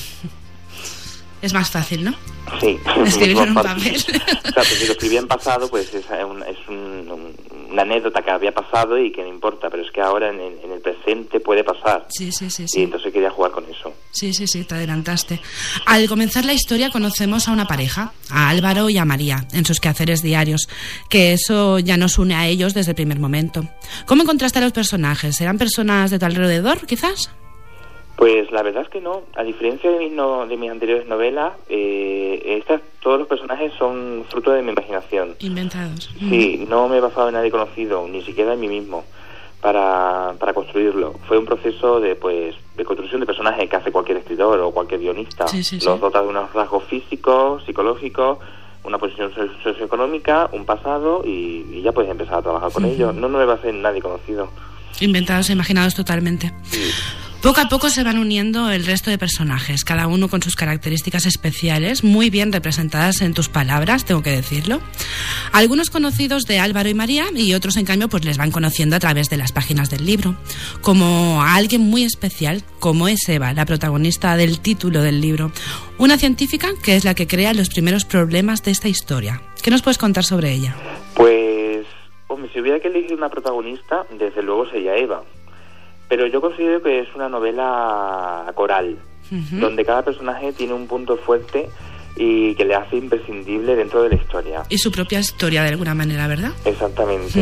C: Es más fácil, ¿no?
K: Sí.
C: Escribirlo en un papel.
K: O sea, pues si lo escribía en pasado, pues es una anécdota que había pasado y que no importa, pero es que ahora en el presente puede pasar.
C: Sí.
K: Y entonces quería jugar con eso.
C: Sí, te adelantaste. Al comenzar la historia conocemos a una pareja, a Álvaro y a María, en sus quehaceres diarios, que eso ya nos une a ellos desde el primer momento. ¿Cómo encontraste a los personajes? ¿Eran personas de tu alrededor, quizás?
K: Pues la verdad es que no. A diferencia de mis anteriores novelas, todos los personajes son fruto de mi imaginación.
C: Inventados.
K: Sí, no me he basado en nadie conocido, ni siquiera en mí mismo, para construirlo. Fue un proceso de construcción de personajes que hace cualquier escritor o cualquier guionista. Los dota de unos rasgos físicos, psicológicos, una posición socioeconómica, un pasado y ya puedes empezar a trabajar con ellos. No me basé en nadie conocido.
C: Inventados e imaginados totalmente. Poco a poco se van uniendo el resto de personajes, cada uno con sus características especiales, muy bien representadas en tus palabras, tengo que decirlo. Algunos conocidos de Álvaro y María y otros, en cambio, pues les van conociendo a través de las páginas del libro, como a alguien muy especial, como es Eva, la protagonista del título del libro, una científica que es la que crea los primeros problemas de esta historia. ¿Qué nos puedes contar sobre ella?
K: Pues, hombre, si hubiera que elegir una protagonista, desde luego sería Eva. Pero yo considero que es una novela coral, donde cada personaje tiene un punto fuerte y que le hace imprescindible dentro de la historia.
C: Y su propia historia, de alguna manera, ¿verdad?
K: Exactamente.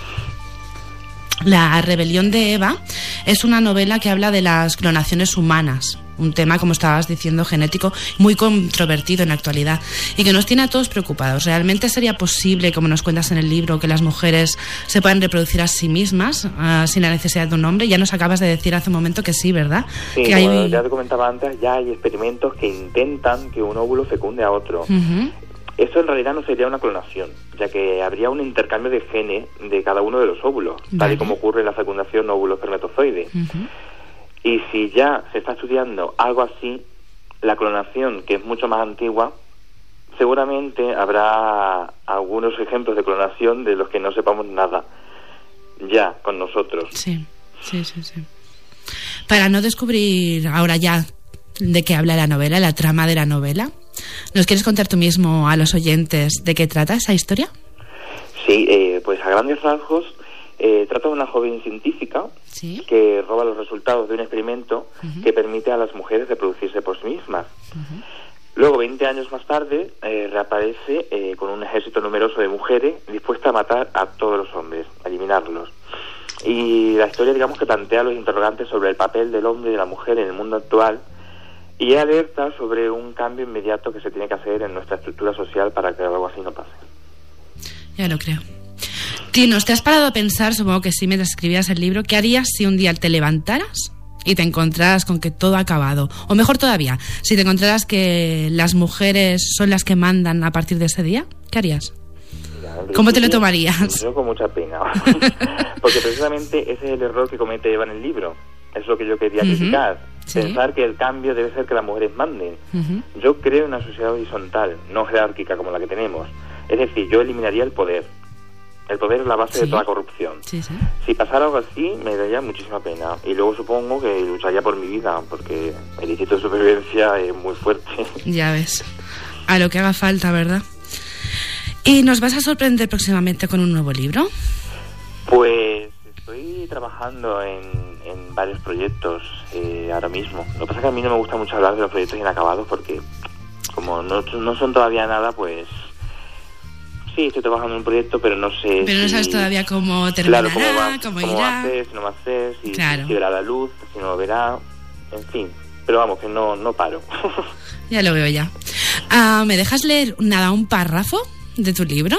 C: La rebelión de Eva es una novela que habla de las clonaciones humanas, un tema, como estabas diciendo, genético, muy controvertido en la actualidad y que nos tiene a todos preocupados. ¿Realmente sería posible, como nos cuentas en el libro, que las mujeres se puedan reproducir a sí mismas sin la necesidad de un hombre? Ya nos acabas de decir hace un momento que sí, ¿verdad?
K: Sí,
C: que
K: como ya te comentaba antes, ya hay experimentos que intentan que un óvulo fecunde a otro. Eso en realidad no sería una clonación, ya que habría un intercambio de genes de cada uno de los óvulos, tal y como ocurre en la fecundación óvulo-espermatozoide. Y si ya se está estudiando algo así, la clonación, que es mucho más antigua, seguramente habrá algunos ejemplos de clonación de los que no sepamos nada ya con nosotros.
C: Sí. Para no descubrir ahora ya de qué habla la novela, la trama de la novela, ¿nos quieres contar tú mismo a los oyentes de qué trata esa historia?
K: Sí, pues a grandes rasgos trata de una joven científica que roba los resultados de un experimento que permite a las mujeres reproducirse por sí mismas. Luego, 20 años más tarde, reaparece con un ejército numeroso de mujeres dispuestas a matar a todos los hombres, a eliminarlos. Y la historia, digamos, que plantea los interrogantes sobre el papel del hombre y de la mujer en el mundo actual y alerta sobre un cambio inmediato que se tiene que hacer en nuestra estructura social para que algo así no pase.
C: Ya lo creo. Tinos, ¿te has parado a pensar, supongo que sí, mientras escribías el libro, qué harías si un día te levantaras y te encontraras con que todo ha acabado? O mejor todavía, si te encontraras que las mujeres son las que mandan a partir de ese día, ¿qué harías? ¿Cómo te lo tomarías?
K: Yo con mucha pena, porque precisamente ese es el error que comete Eva en el libro. Es lo que yo quería criticar. Pensar que el cambio debe ser que las mujeres manden. Yo creo en una sociedad horizontal, no jerárquica como la que tenemos. Es decir, yo eliminaría el poder. El poder es la base de toda corrupción. Si pasara algo así, me daría muchísima pena. Y luego supongo que lucharía por mi vida, porque el instinto de supervivencia es muy fuerte.
C: Ya ves. A lo que haga falta, ¿verdad? ¿Y nos vas a sorprender próximamente con un nuevo libro?
K: Pues estoy trabajando en varios proyectos ahora mismo. Lo que pasa es que a mí no me gusta mucho hablar de los proyectos inacabados porque como no son todavía nada, pues sí, estoy trabajando en un proyecto, pero no sé.
C: Pero no sabes todavía cómo terminará, cómo irá.
K: Va a ser, si no va a ser, si verá la luz, si no lo verá, en fin. Pero vamos, que no paro.
C: Ya lo veo ya. ¿Me dejas leer un párrafo de tu libro?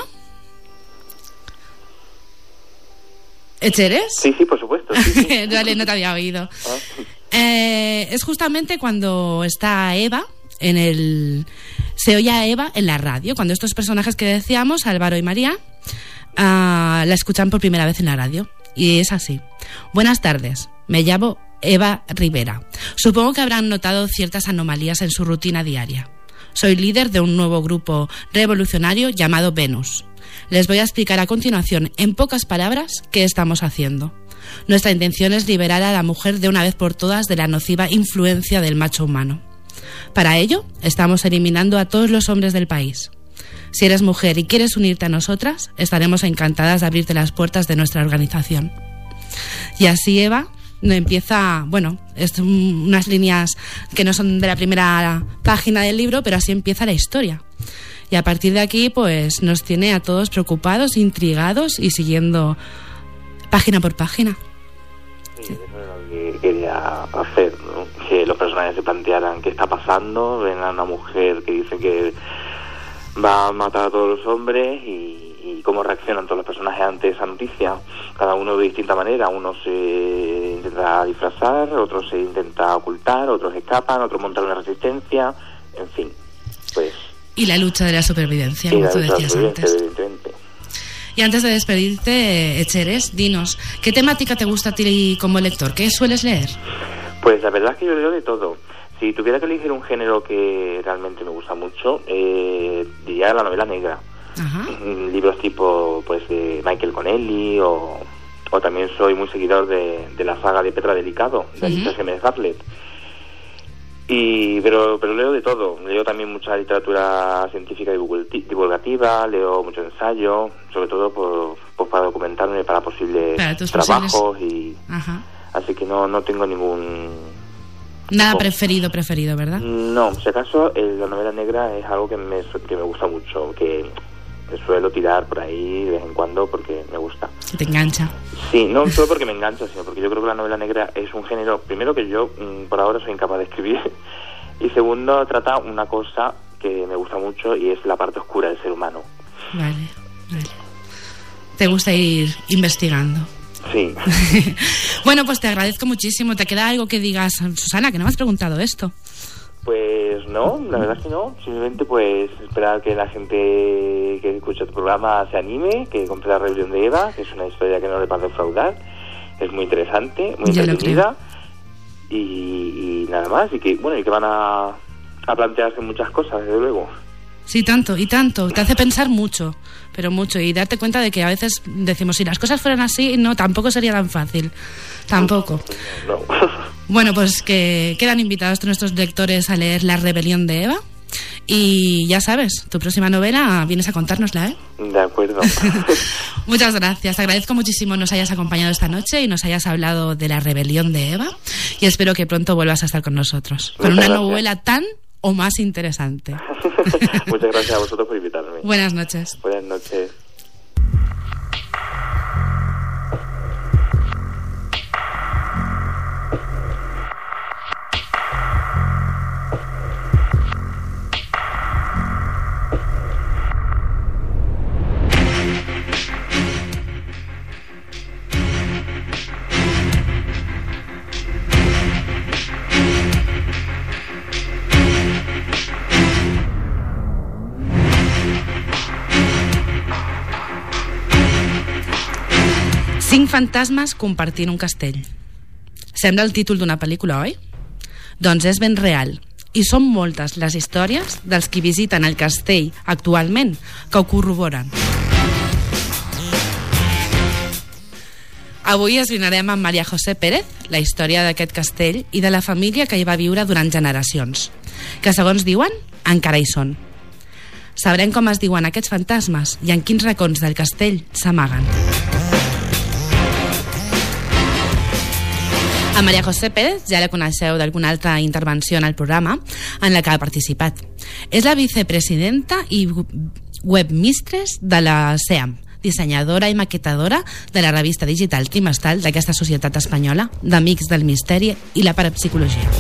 C: ¿Echeres?
K: Sí, por supuesto. Sí.
C: Vale, no te había oído. Es justamente cuando está Eva se oye a Eva en la radio, cuando estos personajes que decíamos, Álvaro y María, la escuchan por primera vez en la radio. Y es así. Buenas tardes, me llamo Eva Rivera. Supongo que habrán notado ciertas anomalías en su rutina diaria. Soy líder de un nuevo grupo revolucionario llamado Venus. Les voy a explicar a continuación, en pocas palabras, qué estamos haciendo. Nuestra intención es liberar a la mujer de una vez por todas de la nociva influencia del macho humano. Para ello, estamos eliminando a todos los hombres del país. Si eres mujer y quieres unirte a nosotras, estaremos encantadas de abrirte las puertas de nuestra organización. Y así Eva empieza, es unas líneas que no son de la primera página del libro, pero así empieza la historia. Y a partir de aquí, pues nos tiene a todos preocupados, intrigados y siguiendo página por página.
K: Sí, eso es lo que quería hacer, ¿no? Que los personajes se plantearan qué está pasando, ven a una mujer que dice que va a matar a todos los hombres y cómo reaccionan todos los personajes ante esa noticia, cada uno de distinta manera. Uno se intenta disfrazar, otro se intenta ocultar, otros escapan, otros montan una resistencia, en fin, pues...
C: Y la lucha de la supervivencia, como tú decías antes.
K: Evidentemente.
C: Y antes de despedirte, Echeres, dinos, ¿qué temática te gusta a ti como lector? ¿Qué sueles leer?
K: Pues la verdad es que yo leo de todo. Si tuviera que elegir un género que realmente me gusta mucho, diría la novela negra.
C: Ajá.
K: Libros tipo pues de Michael Connelly o también soy muy seguidor de la saga de Petra Delicado, de Alicia Jiménez Bartlett. Pero leo de todo. Leo también mucha literatura científica divulgativa, leo mucho ensayo, sobre todo para documentarme para posibles trabajos y
C: Ajá.
K: Así que no tengo ningún...
C: Nada preferido, ¿verdad?
K: No, si acaso la novela negra es algo que me gusta mucho, que suelo tirar por ahí de vez en cuando porque me gusta.
C: Te engancha.
K: Sí, no solo porque me engancha, sino porque yo creo que la novela negra es un género, primero que yo por ahora soy incapaz de escribir, y segundo trata una cosa que me gusta mucho y es la parte oscura del ser humano.
C: Vale. Te gusta ir investigando.
K: Sí.
C: Bueno, pues te agradezco muchísimo. ¿Te queda algo que digas, Susana, que no me has preguntado esto?
K: Pues no, la verdad es que no. Simplemente pues esperar que la gente que escucha tu programa se anime, que compre La rebelión de Eva, que es una historia que no le va a defraudar. Es muy interesante, muy entretenida. Y nada más. Y que van a plantearse muchas cosas, desde luego.
C: Sí, tanto. Te hace pensar mucho, pero mucho. Y darte cuenta de que a veces decimos, si las cosas fueran así, no, tampoco sería tan fácil. Tampoco.
K: No.
C: Bueno, pues que quedan invitados nuestros lectores a leer La rebelión de Eva. Y ya sabes, tu próxima novela vienes a contárnosla, ¿eh?
K: De acuerdo.
C: Muchas gracias. Te agradezco muchísimo nos hayas acompañado esta noche y nos hayas hablado de La rebelión de Eva. Y espero que pronto vuelvas a estar con nosotros. Con una novela tan o más interesante.
K: Muchas gracias a vosotros por invitarme.
C: Buenas noches.
K: Buenas noches.
C: Cinc fantasmes compartint un castell. Sembla el títol d'una pel·lícula, oi? Doncs és ben real. I són moltes les històries dels qui visiten el castell actualment que ho corroboren. Avui esbrinarem amb María José Pérez la història d'aquest castell i de la família que hi va viure durant generacions, que segons diuen encara hi són. Sabrem com es diuen aquests fantasmes i en quins racons del castell s'amaguen. A María José Pérez ja la coneixeu d'alguna altra intervenció en el programa en la que ha participat. És la vicepresidenta i webmistress de la SEAM, dissenyadora i maquetadora de la revista digital trimestral d'aquesta societat espanyola d'Amics del Misteri i la Parapsicologia.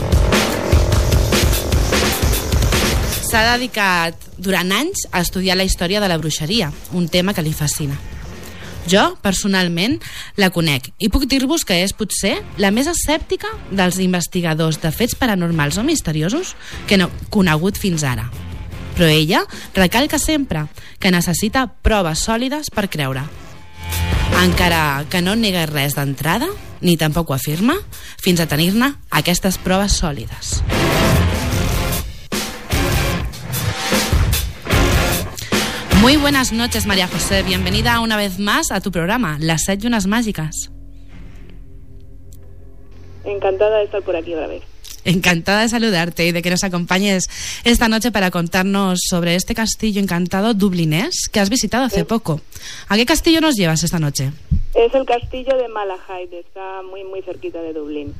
C: S'ha dedicat durant anys a estudiar la història de la bruixeria, un tema que li fascina. Jo, personalment, la conec i puc dir-vos que és potser la més escèptica dels investigadors de fets paranormals o misteriosos que no conegut fins ara. Però ella recalca sempre que necessita proves sòlides per creure. Encara que no nega res d'entrada, ni tampoc ho afirma, fins a tenir-ne aquestes proves sòlides. Muy buenas noches, María José. Bienvenida una vez más a tu programa, Las 7 Llunes Mágicas.
D: Encantada de estar por aquí otra vez.
C: Encantada de saludarte y de que nos acompañes esta noche para contarnos sobre este castillo encantado dublinés que has visitado hace poco. ¿A qué castillo nos llevas esta noche?
D: Es el castillo de Malahide, está muy muy cerquita de Dublín.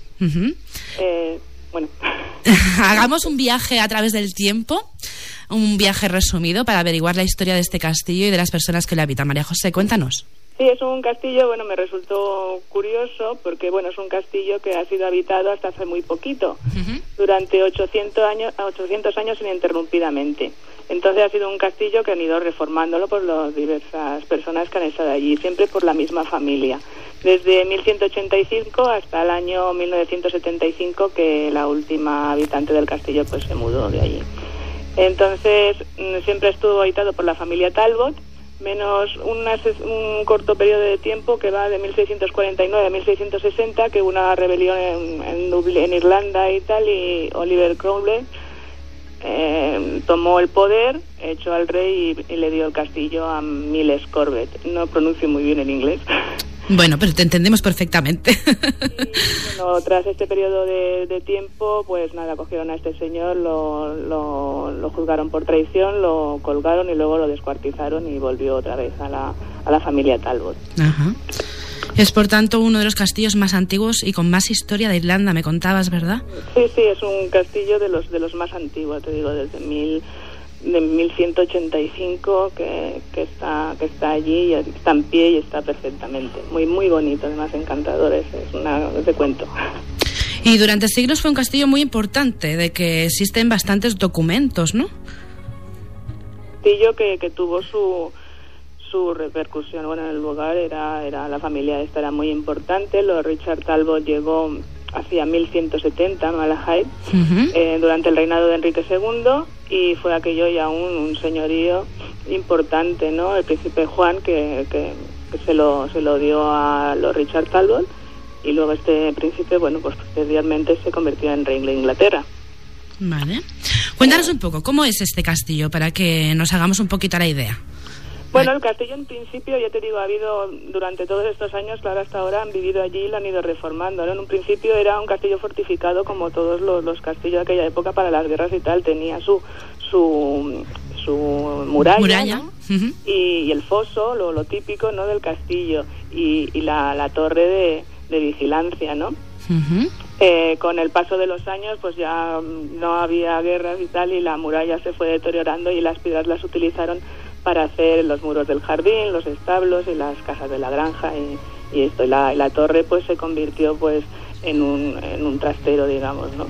D: Bueno.
C: Hagamos un viaje a través del tiempo, un viaje resumido para averiguar la historia de este castillo y de las personas que lo habitan. María José, cuéntanos.
D: Sí, es un castillo, me resultó curioso porque, es un castillo que ha sido habitado hasta hace muy poquito, durante 800 años ininterrumpidamente. Entonces ha sido un castillo que han ido reformándolo por las diversas personas que han estado allí, siempre por la misma familia. Desde 1185 hasta el año 1975, que la última habitante del castillo se mudó de allí. Entonces siempre estuvo habitado por la familia Talbot,
L: menos un corto periodo de tiempo que va de 1649 a 1660, que hubo una rebelión en Irlanda y tal, y Oliver Cromwell tomó el poder, echó al rey y le dio el castillo a Miles Corbett. No pronuncio muy bien el inglés.
C: Bueno, pero te entendemos perfectamente.
L: Y, bueno, tras este periodo de tiempo, pues nada, cogieron a este señor, lo juzgaron por traición, lo colgaron y luego lo descuartizaron y volvió otra vez a la familia Talbot.
C: Ajá. Es por tanto uno de los castillos más antiguos y con más historia de Irlanda, me contabas, ¿verdad?
L: Sí, es un castillo de los más antiguos, te digo, desde 1185 que está allí y está en pie y está perfectamente. Muy, muy bonito, además encantador, es de cuento.
C: Y durante siglos fue un castillo muy importante, de que existen bastantes documentos, ¿no?
L: Castillo que tuvo su repercusión. Bueno, en el lugar era la familia esta era muy importante. Richard Talbot llegó hacia 1170 a Malahide, durante el reinado de Enrique II, y fue aquello ya un señorío importante, ¿no? El príncipe Juan que se lo dio a los Richard Talbot, y luego este príncipe, bueno, pues posteriormente se convirtió en rey de Inglaterra.
C: Vale. Cuéntanos un poco, ¿cómo es este castillo? Para que nos hagamos un poquito la idea.
L: Bueno, el castillo en principio, ya te digo, ha habido durante todos estos años, claro, hasta ahora han vivido allí y lo han ido reformando, ¿no? En un principio era un castillo fortificado como todos los castillos de aquella época para las guerras y tal, tenía su muralla, ¿no? Y el foso, lo típico, ¿no?, del castillo, y la torre de vigilancia, ¿no? Con el paso de los años, pues ya no había guerras y tal, y la muralla se fue deteriorando y las piedras las utilizaron para hacer los muros del jardín, los establos y las casas de la granja y esto. Y la torre pues se convirtió pues en un trastero, digamos, ¿no?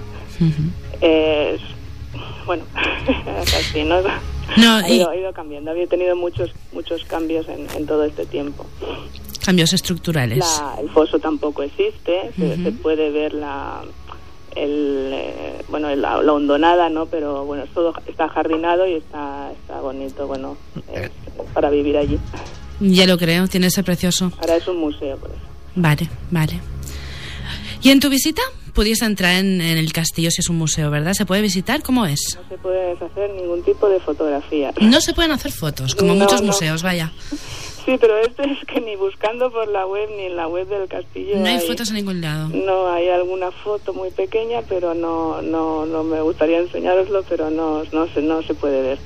L: Bueno, así, ¿no? Ha ido cambiando, había tenido muchos cambios en todo este tiempo.
C: Cambios estructurales.
L: El foso tampoco existe, se puede ver la hondonada, ¿no? Pero bueno, todo está jardinado y está bonito, bueno, para vivir allí.
C: Ya lo creo, tiene ese precioso.
L: Ahora es un museo, por eso.
C: Vale. ¿Y en tu visita? Pudiese entrar en el castillo si es un museo, ¿verdad? ¿Se puede visitar? ¿Cómo es?
L: No se puede hacer ningún tipo de fotografía.
C: No se pueden hacer fotos, como muchos museos, vaya.
L: Sí, pero es que ni buscando por la web ni en la web del castillo
C: no hay fotos en ningún lado.
L: No, hay alguna foto muy pequeña, pero no me gustaría enseñároslo, pero no se puede ver.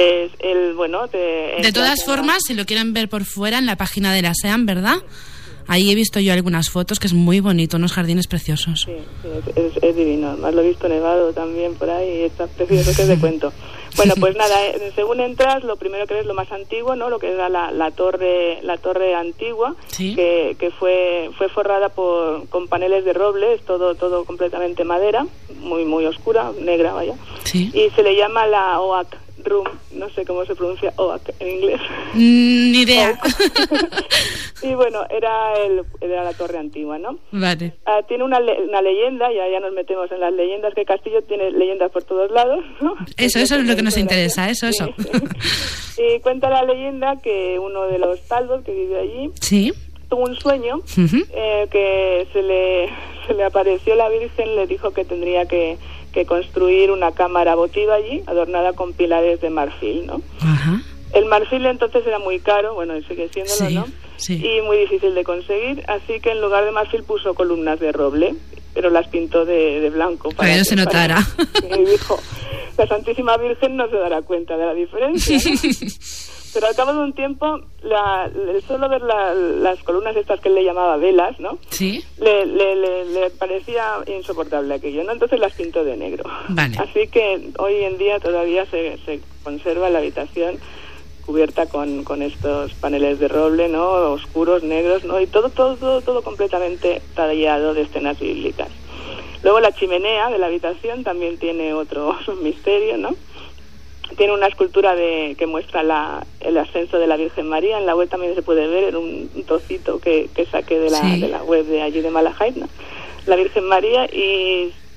C: De todas formas, si lo quieren ver por fuera, en la página de la SEAM, ¿verdad? Ahí he visto yo algunas fotos, que es muy bonito, unos jardines preciosos.
L: Sí, es divino. Además lo he visto nevado también por ahí y está precioso, que te cuento. Bueno, pues nada, según entras, lo primero que ves lo más antiguo, ¿no? Lo que era la torre antigua, ¿sí? que fue forrada con paneles de roble, todo completamente madera, muy muy oscura, negra, vaya. ¿Sí? Y se le llama la Oak Room, no sé cómo se pronuncia Oak en inglés.
C: Ni idea.
L: Y bueno, era la torre antigua, ¿no?
C: Vale.
L: Tiene una leyenda, ya nos metemos en las leyendas, que Castillo tiene leyendas por todos lados, ¿no?
C: Eso es lo que nos interesa, eso.
L: Sí. Y cuenta la leyenda que uno de los Talbot que vive allí,
C: ¿sí?,
L: tuvo un sueño, que se le apareció la Virgen, le dijo que tendría que construir una cámara votiva allí, adornada con pilares de marfil, ¿no?
C: Ajá.
L: El marfil entonces era muy caro, bueno, sigue siéndolo,
C: sí,
L: ¿no?
C: Sí.
L: Y muy difícil de conseguir, así que en lugar de marfil puso columnas de roble, pero las pintó de blanco.
C: Para que no se notara.
L: Y dijo, la Santísima Virgen no se dará cuenta de la diferencia, ¿no? Pero al cabo de un tiempo, el solo ver las columnas estas que él le llamaba velas, ¿no?
C: Sí.
L: Le parecía insoportable aquello, ¿no? Entonces las pintó de negro.
C: Vale.
L: Así que hoy en día todavía se conserva la habitación cubierta con estos paneles de roble, ¿no? Oscuros, negros, ¿no? Y todo completamente tallado de escenas bíblicas. Luego la chimenea de la habitación también tiene otro misterio, ¿no? Tiene una escultura que muestra el ascenso de la Virgen María. En la web también se puede ver, en un trocito que saqué de la web de allí de Malahide, ¿no? La Virgen María, y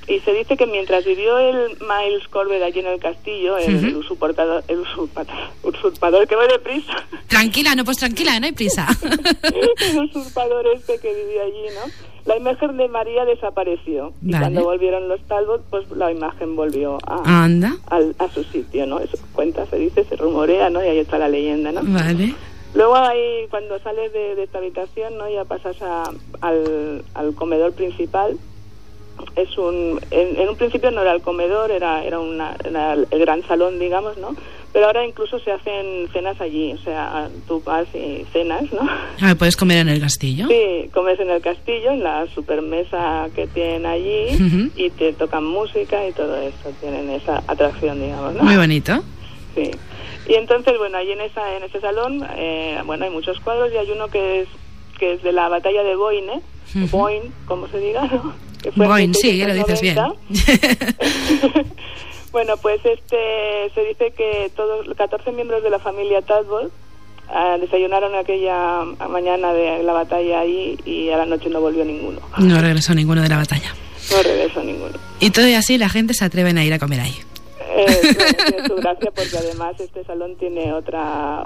L: Y se dice que mientras vivió el Miles Corbett allí en el castillo, el usurpador, que voy deprisa.
C: Tranquila, no hay prisa.
L: El usurpador que vivía allí, ¿no? La imagen de María desapareció. Y cuando volvieron los Talbot, pues la imagen volvió a su sitio, ¿no? Eso se dice, se rumorea, ¿no? Y ahí está la leyenda, ¿no?
C: Vale.
L: Luego ahí, cuando sales de esta habitación, ¿no? Ya pasas al comedor principal. En un principio no era el comedor, era el gran salón, digamos, ¿no? Pero ahora incluso se hacen cenas allí, o sea, tú vas y cenas, ¿no?
C: ¿Puedes comer en el castillo?
L: Sí, comes en el castillo, en la supermesa que tienen allí, y te tocan música y todo eso, tienen esa atracción, digamos, ¿no?
C: Muy bonito.
L: Sí. Y entonces, bueno, allí en ese salón, bueno, hay muchos cuadros y hay uno que es de la batalla de Boyne, Boyne, como se diga, ¿no?
C: Boyne, sí, ya lo dices bien.
L: Bueno, pues se dice que todos 14 miembros de la familia Talbot desayunaron aquella mañana de la batalla ahí y a la noche no volvió ninguno.
C: No regresó ninguno de la batalla.
L: No regresó ninguno.
C: Y todo y así la gente se atreven a ir a comer ahí.
L: Tiene su gracia porque además este salón tiene otra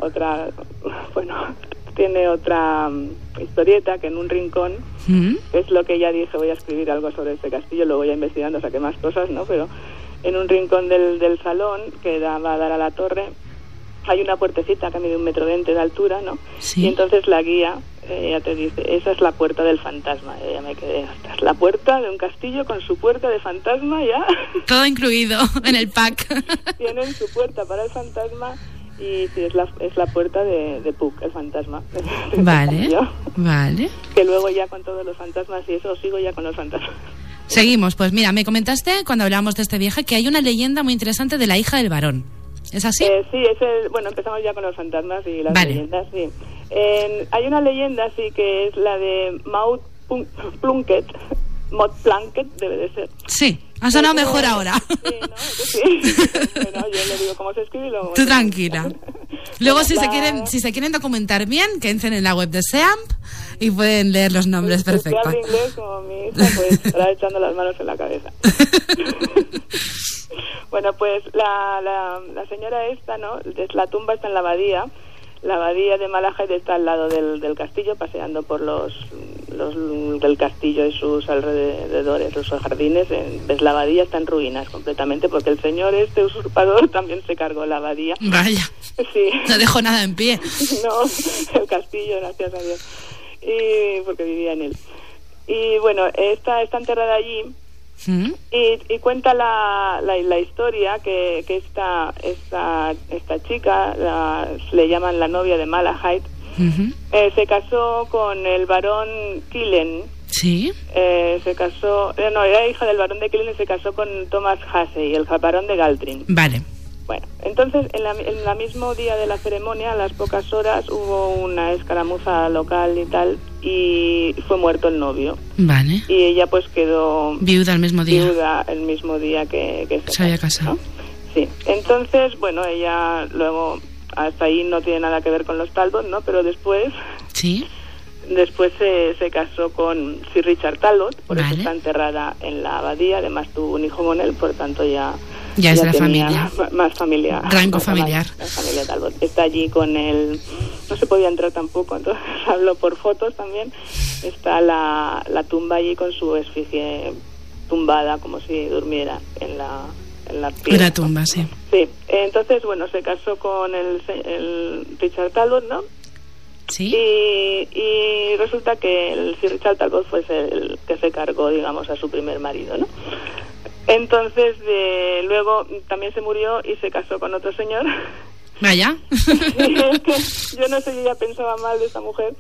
L: historieta que en un rincón es lo que ella dice, voy a escribir algo sobre este castillo, luego ya investigando saqué más cosas, ¿no? Pero en un rincón del salón que va a dar a la torre hay una puertecita que mide 1,20 m de altura, ¿no? Sí. Y entonces la guía ella te dice, esa es la puerta del fantasma. Y ya me quedé, es la puerta de un castillo con su puerta de fantasma ya.
C: Todo incluido en el pack.
L: Tienen su puerta para el fantasma y sí, es la puerta de Puck, el fantasma.
C: Vale, vale.
L: Que luego ya con todos los fantasmas y eso sigo ya con los fantasmas.
C: Seguimos, pues mira, me comentaste cuando hablábamos de este viaje que hay una leyenda muy interesante de la hija del varón. ¿Es así?
L: Sí, bueno, empezamos ya con los fantasmas y las leyendas, sí. Hay una leyenda, sí, que es la de Maud Plunkett. Maud Plunkett debe de ser.
C: Sí, ha sonado mejor ahora.
L: Sí, ¿no? Sí. Bueno, yo le digo cómo se escribe y luego...
C: Tú tranquila. Luego, si se quieren documentar bien, que entren en la web de SEAMP y pueden leer los nombres perfectos.
L: Si habla inglés como mi hija, pues estará echando las manos en la cabeza. Bueno, pues la señora esta, ¿no? La tumba está en la abadía. La abadía de Malahide está al lado del castillo, paseando por los del castillo y sus alrededores, los jardines. Ves, la abadía está en ruinas completamente, porque el señor usurpador también se cargó la abadía.
C: Vaya.
L: Sí.
C: No dejó nada en pie.
L: No, el castillo, gracias a Dios. Y porque vivía en él. Y bueno, está enterrada allí. Y cuenta la historia que esta chica, le llaman la novia de Malahide, se casó con el barón Killen.
C: Sí.
L: Se casó, era hija del barón de Killen y se casó con Thomas Hussey, el barón de Galtrin.
C: Vale.
L: Bueno, entonces en el mismo día de la ceremonia, a las pocas horas, hubo una escaramuza local y tal, y fue muerto el novio.
C: Vale.
L: Y ella pues quedó
C: viuda el mismo día.
L: Viuda el mismo día que
C: se había casado.
L: ¿No? Sí. Entonces, bueno, ella luego hasta ahí no tiene nada que ver con los Talbot, ¿no? Pero después.
C: Sí.
L: Después se casó con Sir Richard Talbot, por eso está enterrada en la abadía. Además tuvo un hijo con él, por tanto ya
C: es de la familia.
L: Más familia.
C: Rango familiar.
L: La familia Talbot. Está allí con él. No se podía entrar tampoco, entonces hablo por fotos también. Está la tumba allí con su esfinge tumbada, como si durmiera en la piedra.
C: La tumba, sí.
L: Sí. Entonces, bueno, se casó con el Richard Talbot, ¿no?
C: Sí.
L: Y resulta que el Sir Richard Talbot fue el que se cargó, digamos, a su primer marido, ¿no? Entonces, luego también se murió y se casó con otro señor.
C: Vaya.
L: Yo no sé, yo ya pensaba mal de esa mujer.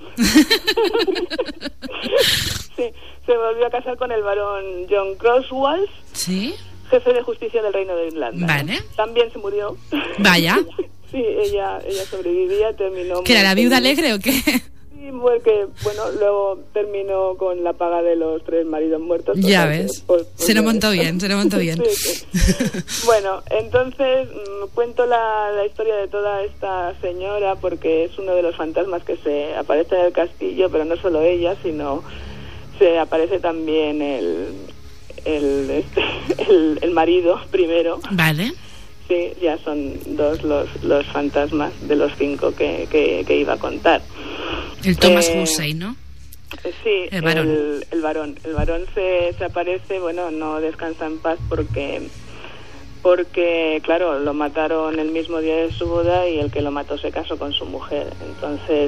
L: Sí, se volvió a casar con el barón John Crosswalls.
C: Sí.
L: Jefe de justicia del Reino de Irlanda.
C: Vale.
L: También se murió.
C: Vaya.
L: Sí, ella sobrevivía, terminó...
C: ¿Que era la viuda alegre o qué?
L: Sí, porque, bueno, luego terminó con la paga de los 3 maridos muertos.
C: Ya ves, se lo montó bien.
L: Sí. Bueno, entonces cuento la historia de toda esta señora porque es uno de los fantasmas que se aparece en el castillo, pero no solo ella, sino se aparece también el marido primero.
C: Vale.
L: Sí, ya son 2 los fantasmas de los 5 que iba a contar.
C: El Thomas Hussein, ¿no?
L: Sí,
C: el varón.
L: El varón se aparece, bueno, no descansa en paz porque claro, lo mataron el mismo día de su boda y el que lo mató se casó con su mujer. Entonces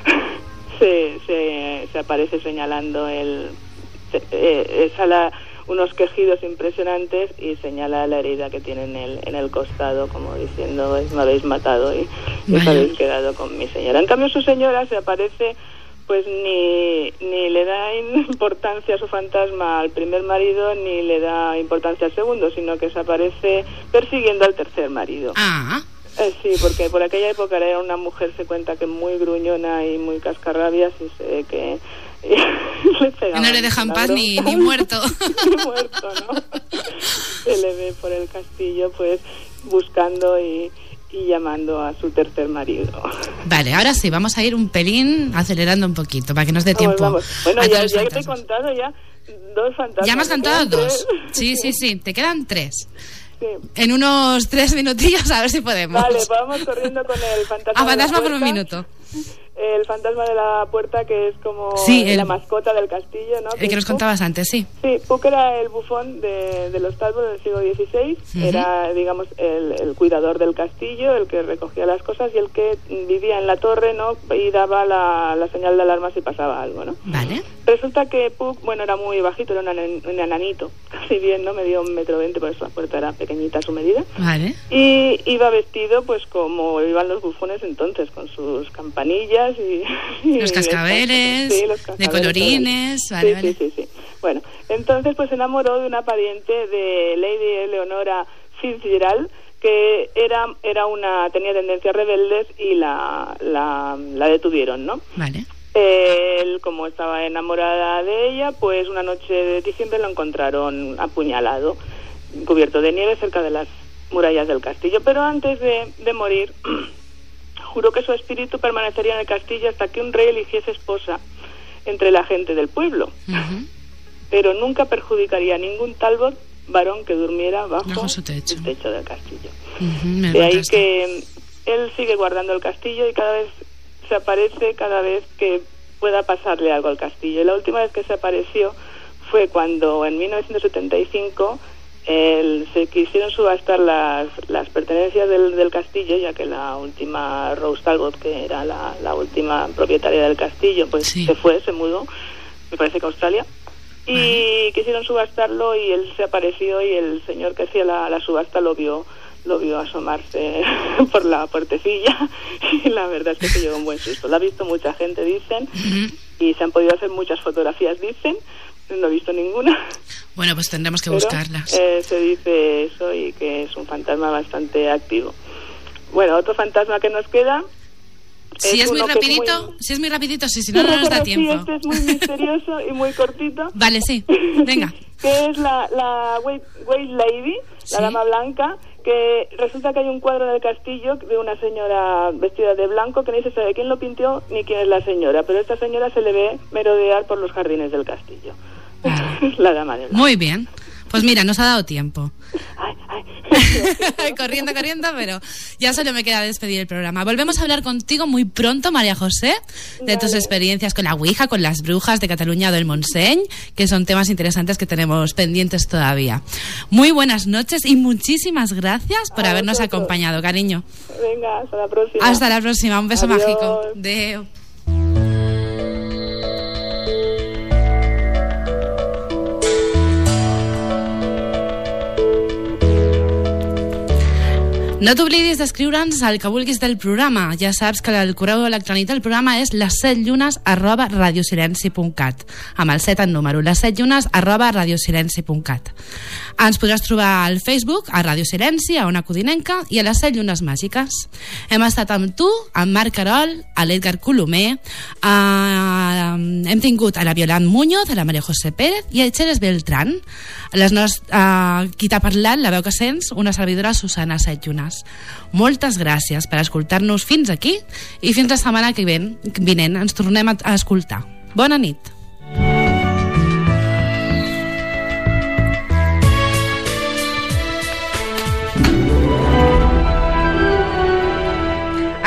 L: se aparece señalando unos quejidos impresionantes y señala la herida que tiene en el costado, como diciendo, me habéis matado y os habéis quedado con mi señora. En cambio su señora se aparece, pues ni le da importancia a su fantasma al primer marido ni le da importancia al segundo, sino que se aparece persiguiendo al tercer marido. Sí, porque por aquella época era una mujer, se cuenta que muy gruñona y muy cascarrabias, y se ve que
C: no le dejan paz ni muerto.
L: Ni muerto, ¿no? Se le ve por el castillo pues buscando y llamando a su tercer marido.
C: Vale, ahora sí, vamos a ir un pelín acelerando un poquito para que nos dé tiempo.
L: Vamos. Bueno, ya te he contado ya 2 fantasmas.
C: Ya me has contado 2. Sí, te quedan 3. Sí. En unos 3 minutillos a ver si podemos.
L: Vale, vamos corriendo con el fantasma.
C: Fantasma por un minuto.
L: El fantasma de la puerta, que es como la mascota del castillo, ¿no?
C: El que nos contabas antes, sí.
L: Sí, Puck era el bufón de los Talbot del siglo XVI. Era, digamos, el cuidador del castillo, el que recogía las cosas y el que vivía en la torre, ¿no? Y daba la señal de alarma si pasaba algo, ¿no?
C: Vale.
L: Resulta que Puck, bueno, era muy bajito, era un enanito, casi bien, ¿no? Medio 1,20 m, por eso la puerta era pequeñita a su medida.
C: Vale.
L: Y iba vestido, pues, como iban los bufones entonces, con sus campanillas y
C: los cascabeles, de colorines. Vale.
L: Sí. Bueno, entonces pues se enamoró de una pariente de Lady Eleonora Fitzgerald, que tenía tendencias rebeldes y la detuvieron, ¿no?
C: Vale.
L: Él, como estaba enamorada de ella, pues una noche de diciembre lo encontraron apuñalado, cubierto de nieve cerca de las murallas del castillo. Pero antes de morir juró que su espíritu permanecería en el castillo hasta que un rey eligiese esposa entre la gente del pueblo. Pero nunca perjudicaría a ningún Talbot varón que durmiera bajo su techo. El techo del castillo. De ahí que él sigue guardando el castillo y cada vez se aparece cada vez que pueda pasarle algo al castillo. Y la última vez que se apareció fue cuando en 1975 se quisieron subastar las pertenencias del castillo, ya que la última Rose Talbot, que era la última propietaria del castillo, pues se mudó, me parece que a Australia, y quisieron subastarlo y él se apareció y el señor que hacía la subasta lo vio asomarse por la puertecilla y la verdad es que se llevó un buen susto. Lo ha visto mucha gente, dicen, y se han podido hacer muchas fotografías, dicen. No he visto ninguna.
C: Bueno, pues tendremos que buscarlas.
L: Se dice eso y que es un fantasma bastante activo. Bueno, otro fantasma que nos queda.
C: Si es muy rapidito, si no nos da tiempo.
L: Sí, este es muy misterioso y muy cortito.
C: Vale, sí, venga.
L: Que es la White Lady, la dama blanca, que resulta que hay un cuadro en el castillo de una señora vestida de blanco que ni se sabe quién lo pintó ni quién es la señora, pero esta señora se le ve merodear por los jardines del castillo. La dama de blanco.
C: Muy bien. Pues mira, nos ha dado tiempo. corriendo, pero ya solo me queda despedir el programa. Volvemos a hablar contigo muy pronto, María José, de tus experiencias con la Ouija, con las brujas de Cataluña o del Montseny, que son temas interesantes que tenemos pendientes todavía. Muy buenas noches y muchísimas gracias por habernos acompañado, cariño.
L: Venga, hasta la próxima.
C: Hasta la próxima, un beso mágico. Adeu. No t'oblidis d'escriure'ns el que vulguis del programa. Ja saps que el correu electrònic del programa és les7llunes@radiosilenci.cat, amb el 7 en número, les7llunes@radiosilenci.cat. Ens podràs trobar al Facebook, a Radio Silenci, a Ona Codinenca i a les 7 llunes màgiques. Hem estat amb tu, amb Marc Carol, a l'Edgar Colomer, hem tingut a la Violant Muñoz, a la Maria José Pérez i a Xeres Beltrán. Qui t'ha parlat, la veu que sents, una servidora, Susana Setjunes. Moltes gràcies per escoltar-nos fins aquí i fins la setmana que vinent ens tornem a escoltar. Bona nit.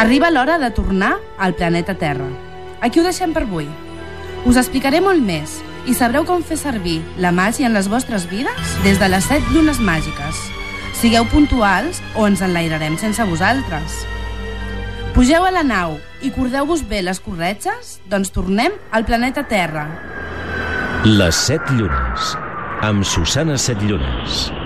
C: Arriba l'hora de tornar al planeta Terra. Aquí ho deixem per avui. Us explicaré molt més i sabreu com fer servir la màgia en les vostres vides des de les 7 llunes màgiques. Sigueu puntuals o ens enlairarem sense vosaltres. Pugeu a la nau i cordeu-vos bé les corretges, doncs tornem al planeta Terra.
B: Les 7 llunes, amb Susana 7 Llunes.